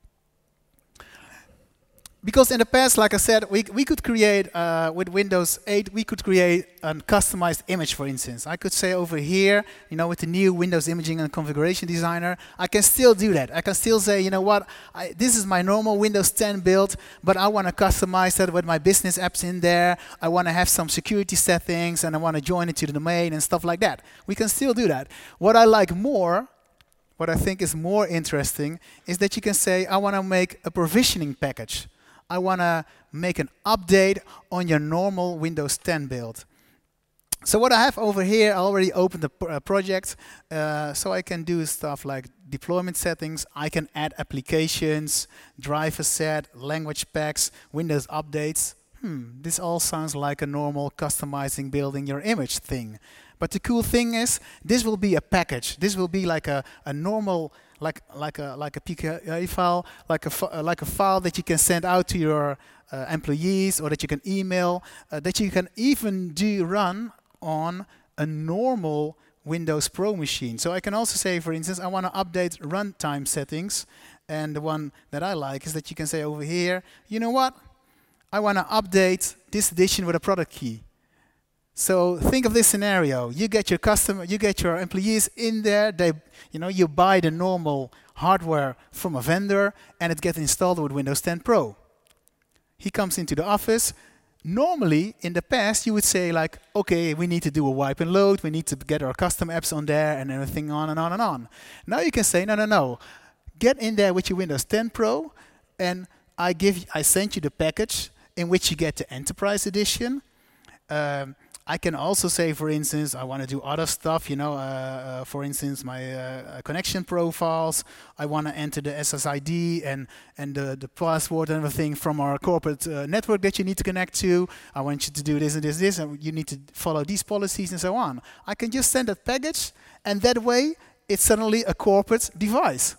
Speaker 2: Because in the past, like I said, we, we could create, uh, with Windows eight, we could create a customized image, for instance. I could say over here, you know, with the new Windows Imaging and Configuration Designer, I can still do that. I can still say, you know what, I, this is my normal Windows ten build, but I want to customize that with my business apps in there. I want to have some security settings, and I want to join it to the domain and stuff like that. We can still do that. What I like more, what I think is more interesting, is that you can say, I want to make a provisioning package. I want to make an update on your normal Windows ten build. So what I have over here, I already opened the pr uh, project, uh, so I can do stuff like deployment settings. I can add applications, driver set, language packs, Windows updates. Hmm, this all sounds like a normal customizing, building your image thing. But the cool thing is, this will be a package. This will be like a, a normal, like like a like a P K I file, like a uh, like a file that you can send out to your uh, employees, or that you can email, uh, that you can even do run on a normal Windows Pro machine. So I can also say, for instance, I want to update runtime settings, and the one that I like is that you can say over here, you know what? I want to update this edition with a product key. So think of this scenario: you get your customer, you get your employees in there. They, you know, you buy the normal hardware from a vendor, and it gets installed with Windows ten Pro. He comes into the office. Normally, in the past, you would say like, okay, we need to do a wipe and load. We need to get our custom apps on there, and everything on and on and on. Now you can say, no, no, no. Get in there with your Windows ten Pro, and I give, I send you the package in which you get the Enterprise Edition. Um, I can also say, for instance, I want to do other stuff, you know, uh, uh, for instance, my uh, connection profiles. I want to enter the S S I D and, and the, the password and everything from our corporate uh, network that you need to connect to. I want you to do this and this, this, and you need to follow these policies and so on. I can just send that package, and that way, it's suddenly a corporate device.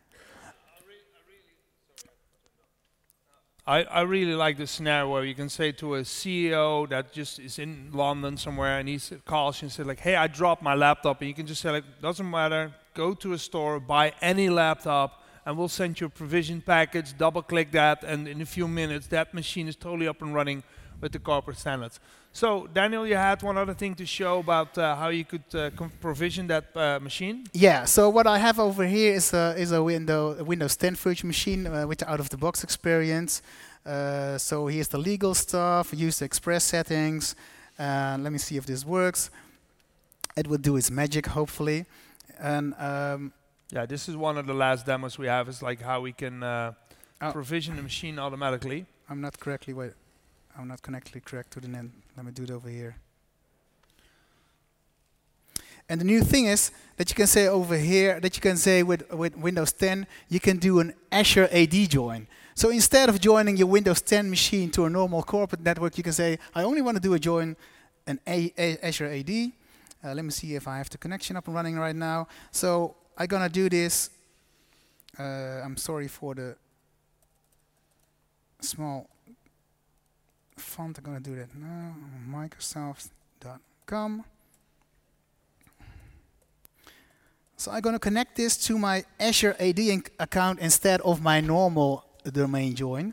Speaker 1: I, I really like the scenario where you can say to a C E O that just is in London somewhere and he s- calls you and says like, hey, I dropped my laptop, and you can just say like, doesn't matter, go to a store, buy any laptop, and we'll send you a provision package, double click that, and in a few minutes that machine is totally up and running with the corporate standards. So Daniel, you had one other thing to show about uh, how you could uh, com- provision that uh, machine?
Speaker 2: Yeah, so what I have over here is a, is a, window, a Windows ten virtual machine uh, with the out-of-the-box experience. Uh, so here's the legal stuff, use the express settings. Uh, let me see if this works. It will do its magic, hopefully. And um,
Speaker 1: Yeah, this is one of the last demos we have, is like how we can uh,
Speaker 2: Oh.
Speaker 1: provision the machine automatically.
Speaker 2: I'm not correctly, wait, I'm not connectly correct to the N. Let me do it over here. And the new thing is that you can say over here, that you can say with, with Windows ten, you can do an Azure A D join. So instead of joining your Windows ten machine to a normal corporate network, you can say, I only want to do a join an a a Azure A D. Uh, let me see if I have the connection up and running right now. So I'm gonna do this. Uh, I'm sorry for the small font. I'm gonna do that now. Microsoft dot com. So I'm gonna connect this to my Azure A D account instead of my normal domain join.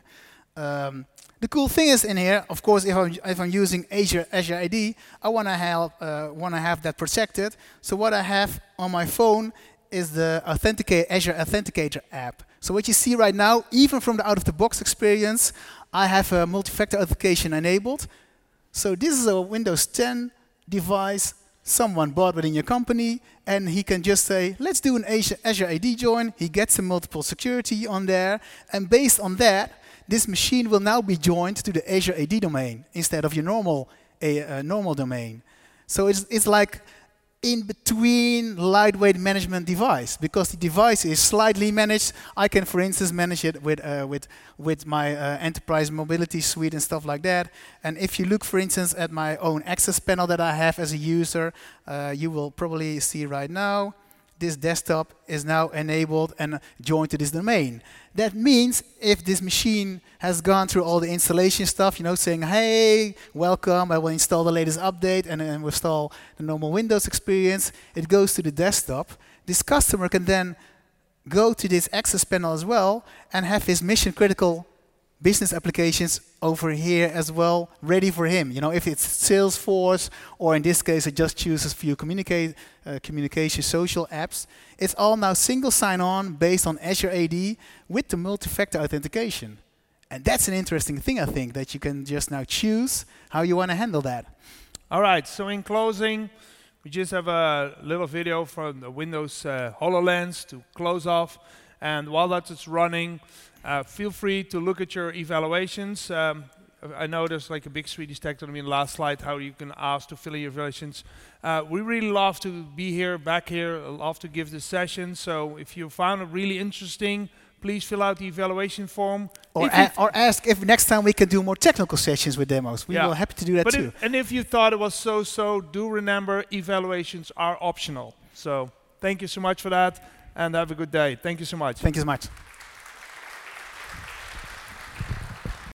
Speaker 2: Um, the cool thing is in here, of course, if I'm, if I'm using Azure Azure A D, I wanna help, uh, wanna have that protected. So what I have on my phone is the Authenticate Azure Authenticator app. So what you see right now, even from the out-of-the-box experience, I have a multi-factor authentication enabled. So this is a Windows ten device someone bought within your company, and he can just say, let's do an Azure, Azure A D join. He gets some multiple security on there, and based on that, this machine will now be joined to the Azure A D domain instead of your normal, a, a normal domain. So it's, it's like in between lightweight management device, because the device is slightly managed. I can, for instance, manage it with uh, with with my uh, enterprise mobility suite and stuff like that. And if you look, for instance, at my own access panel that I have as a user, uh, you will probably see right now, this desktop is now enabled and joined to this domain. That means if this machine has gone through all the installation stuff, you know, saying, hey, welcome, I will install the latest update and, and install the normal Windows experience, it goes to the desktop. This customer can then go to this access panel as well and have his mission critical business applications over here as well, ready for him. You know, if it's Salesforce, or in this case, it just chooses few communicate, uh, communication social apps. It's all now single sign-on based on Azure A D with the multi-factor authentication. And that's an interesting thing, I think, that you can just now choose how you want to handle that.
Speaker 1: All right, so in closing, we just have a little video from the Windows uh, HoloLens to close off. And while that's running, Uh, feel free to look at your evaluations. Um, I know there's like a big Swedish taxonomy in the last slide, how you can ask to fill in your evaluations. Uh, we really love to be here, back here, love to give this session. So if you found it really interesting, please fill out the evaluation form.
Speaker 2: Or,
Speaker 1: If
Speaker 2: a
Speaker 1: you-
Speaker 2: or ask if next time we can do more technical sessions with demos. We
Speaker 1: Yeah.
Speaker 2: will happy to do that
Speaker 1: but
Speaker 2: too.
Speaker 1: if, and if you thought it was so-so, do remember evaluations are optional. So thank you so much for that, and have a good day. Thank you so much.
Speaker 2: Thank you so much.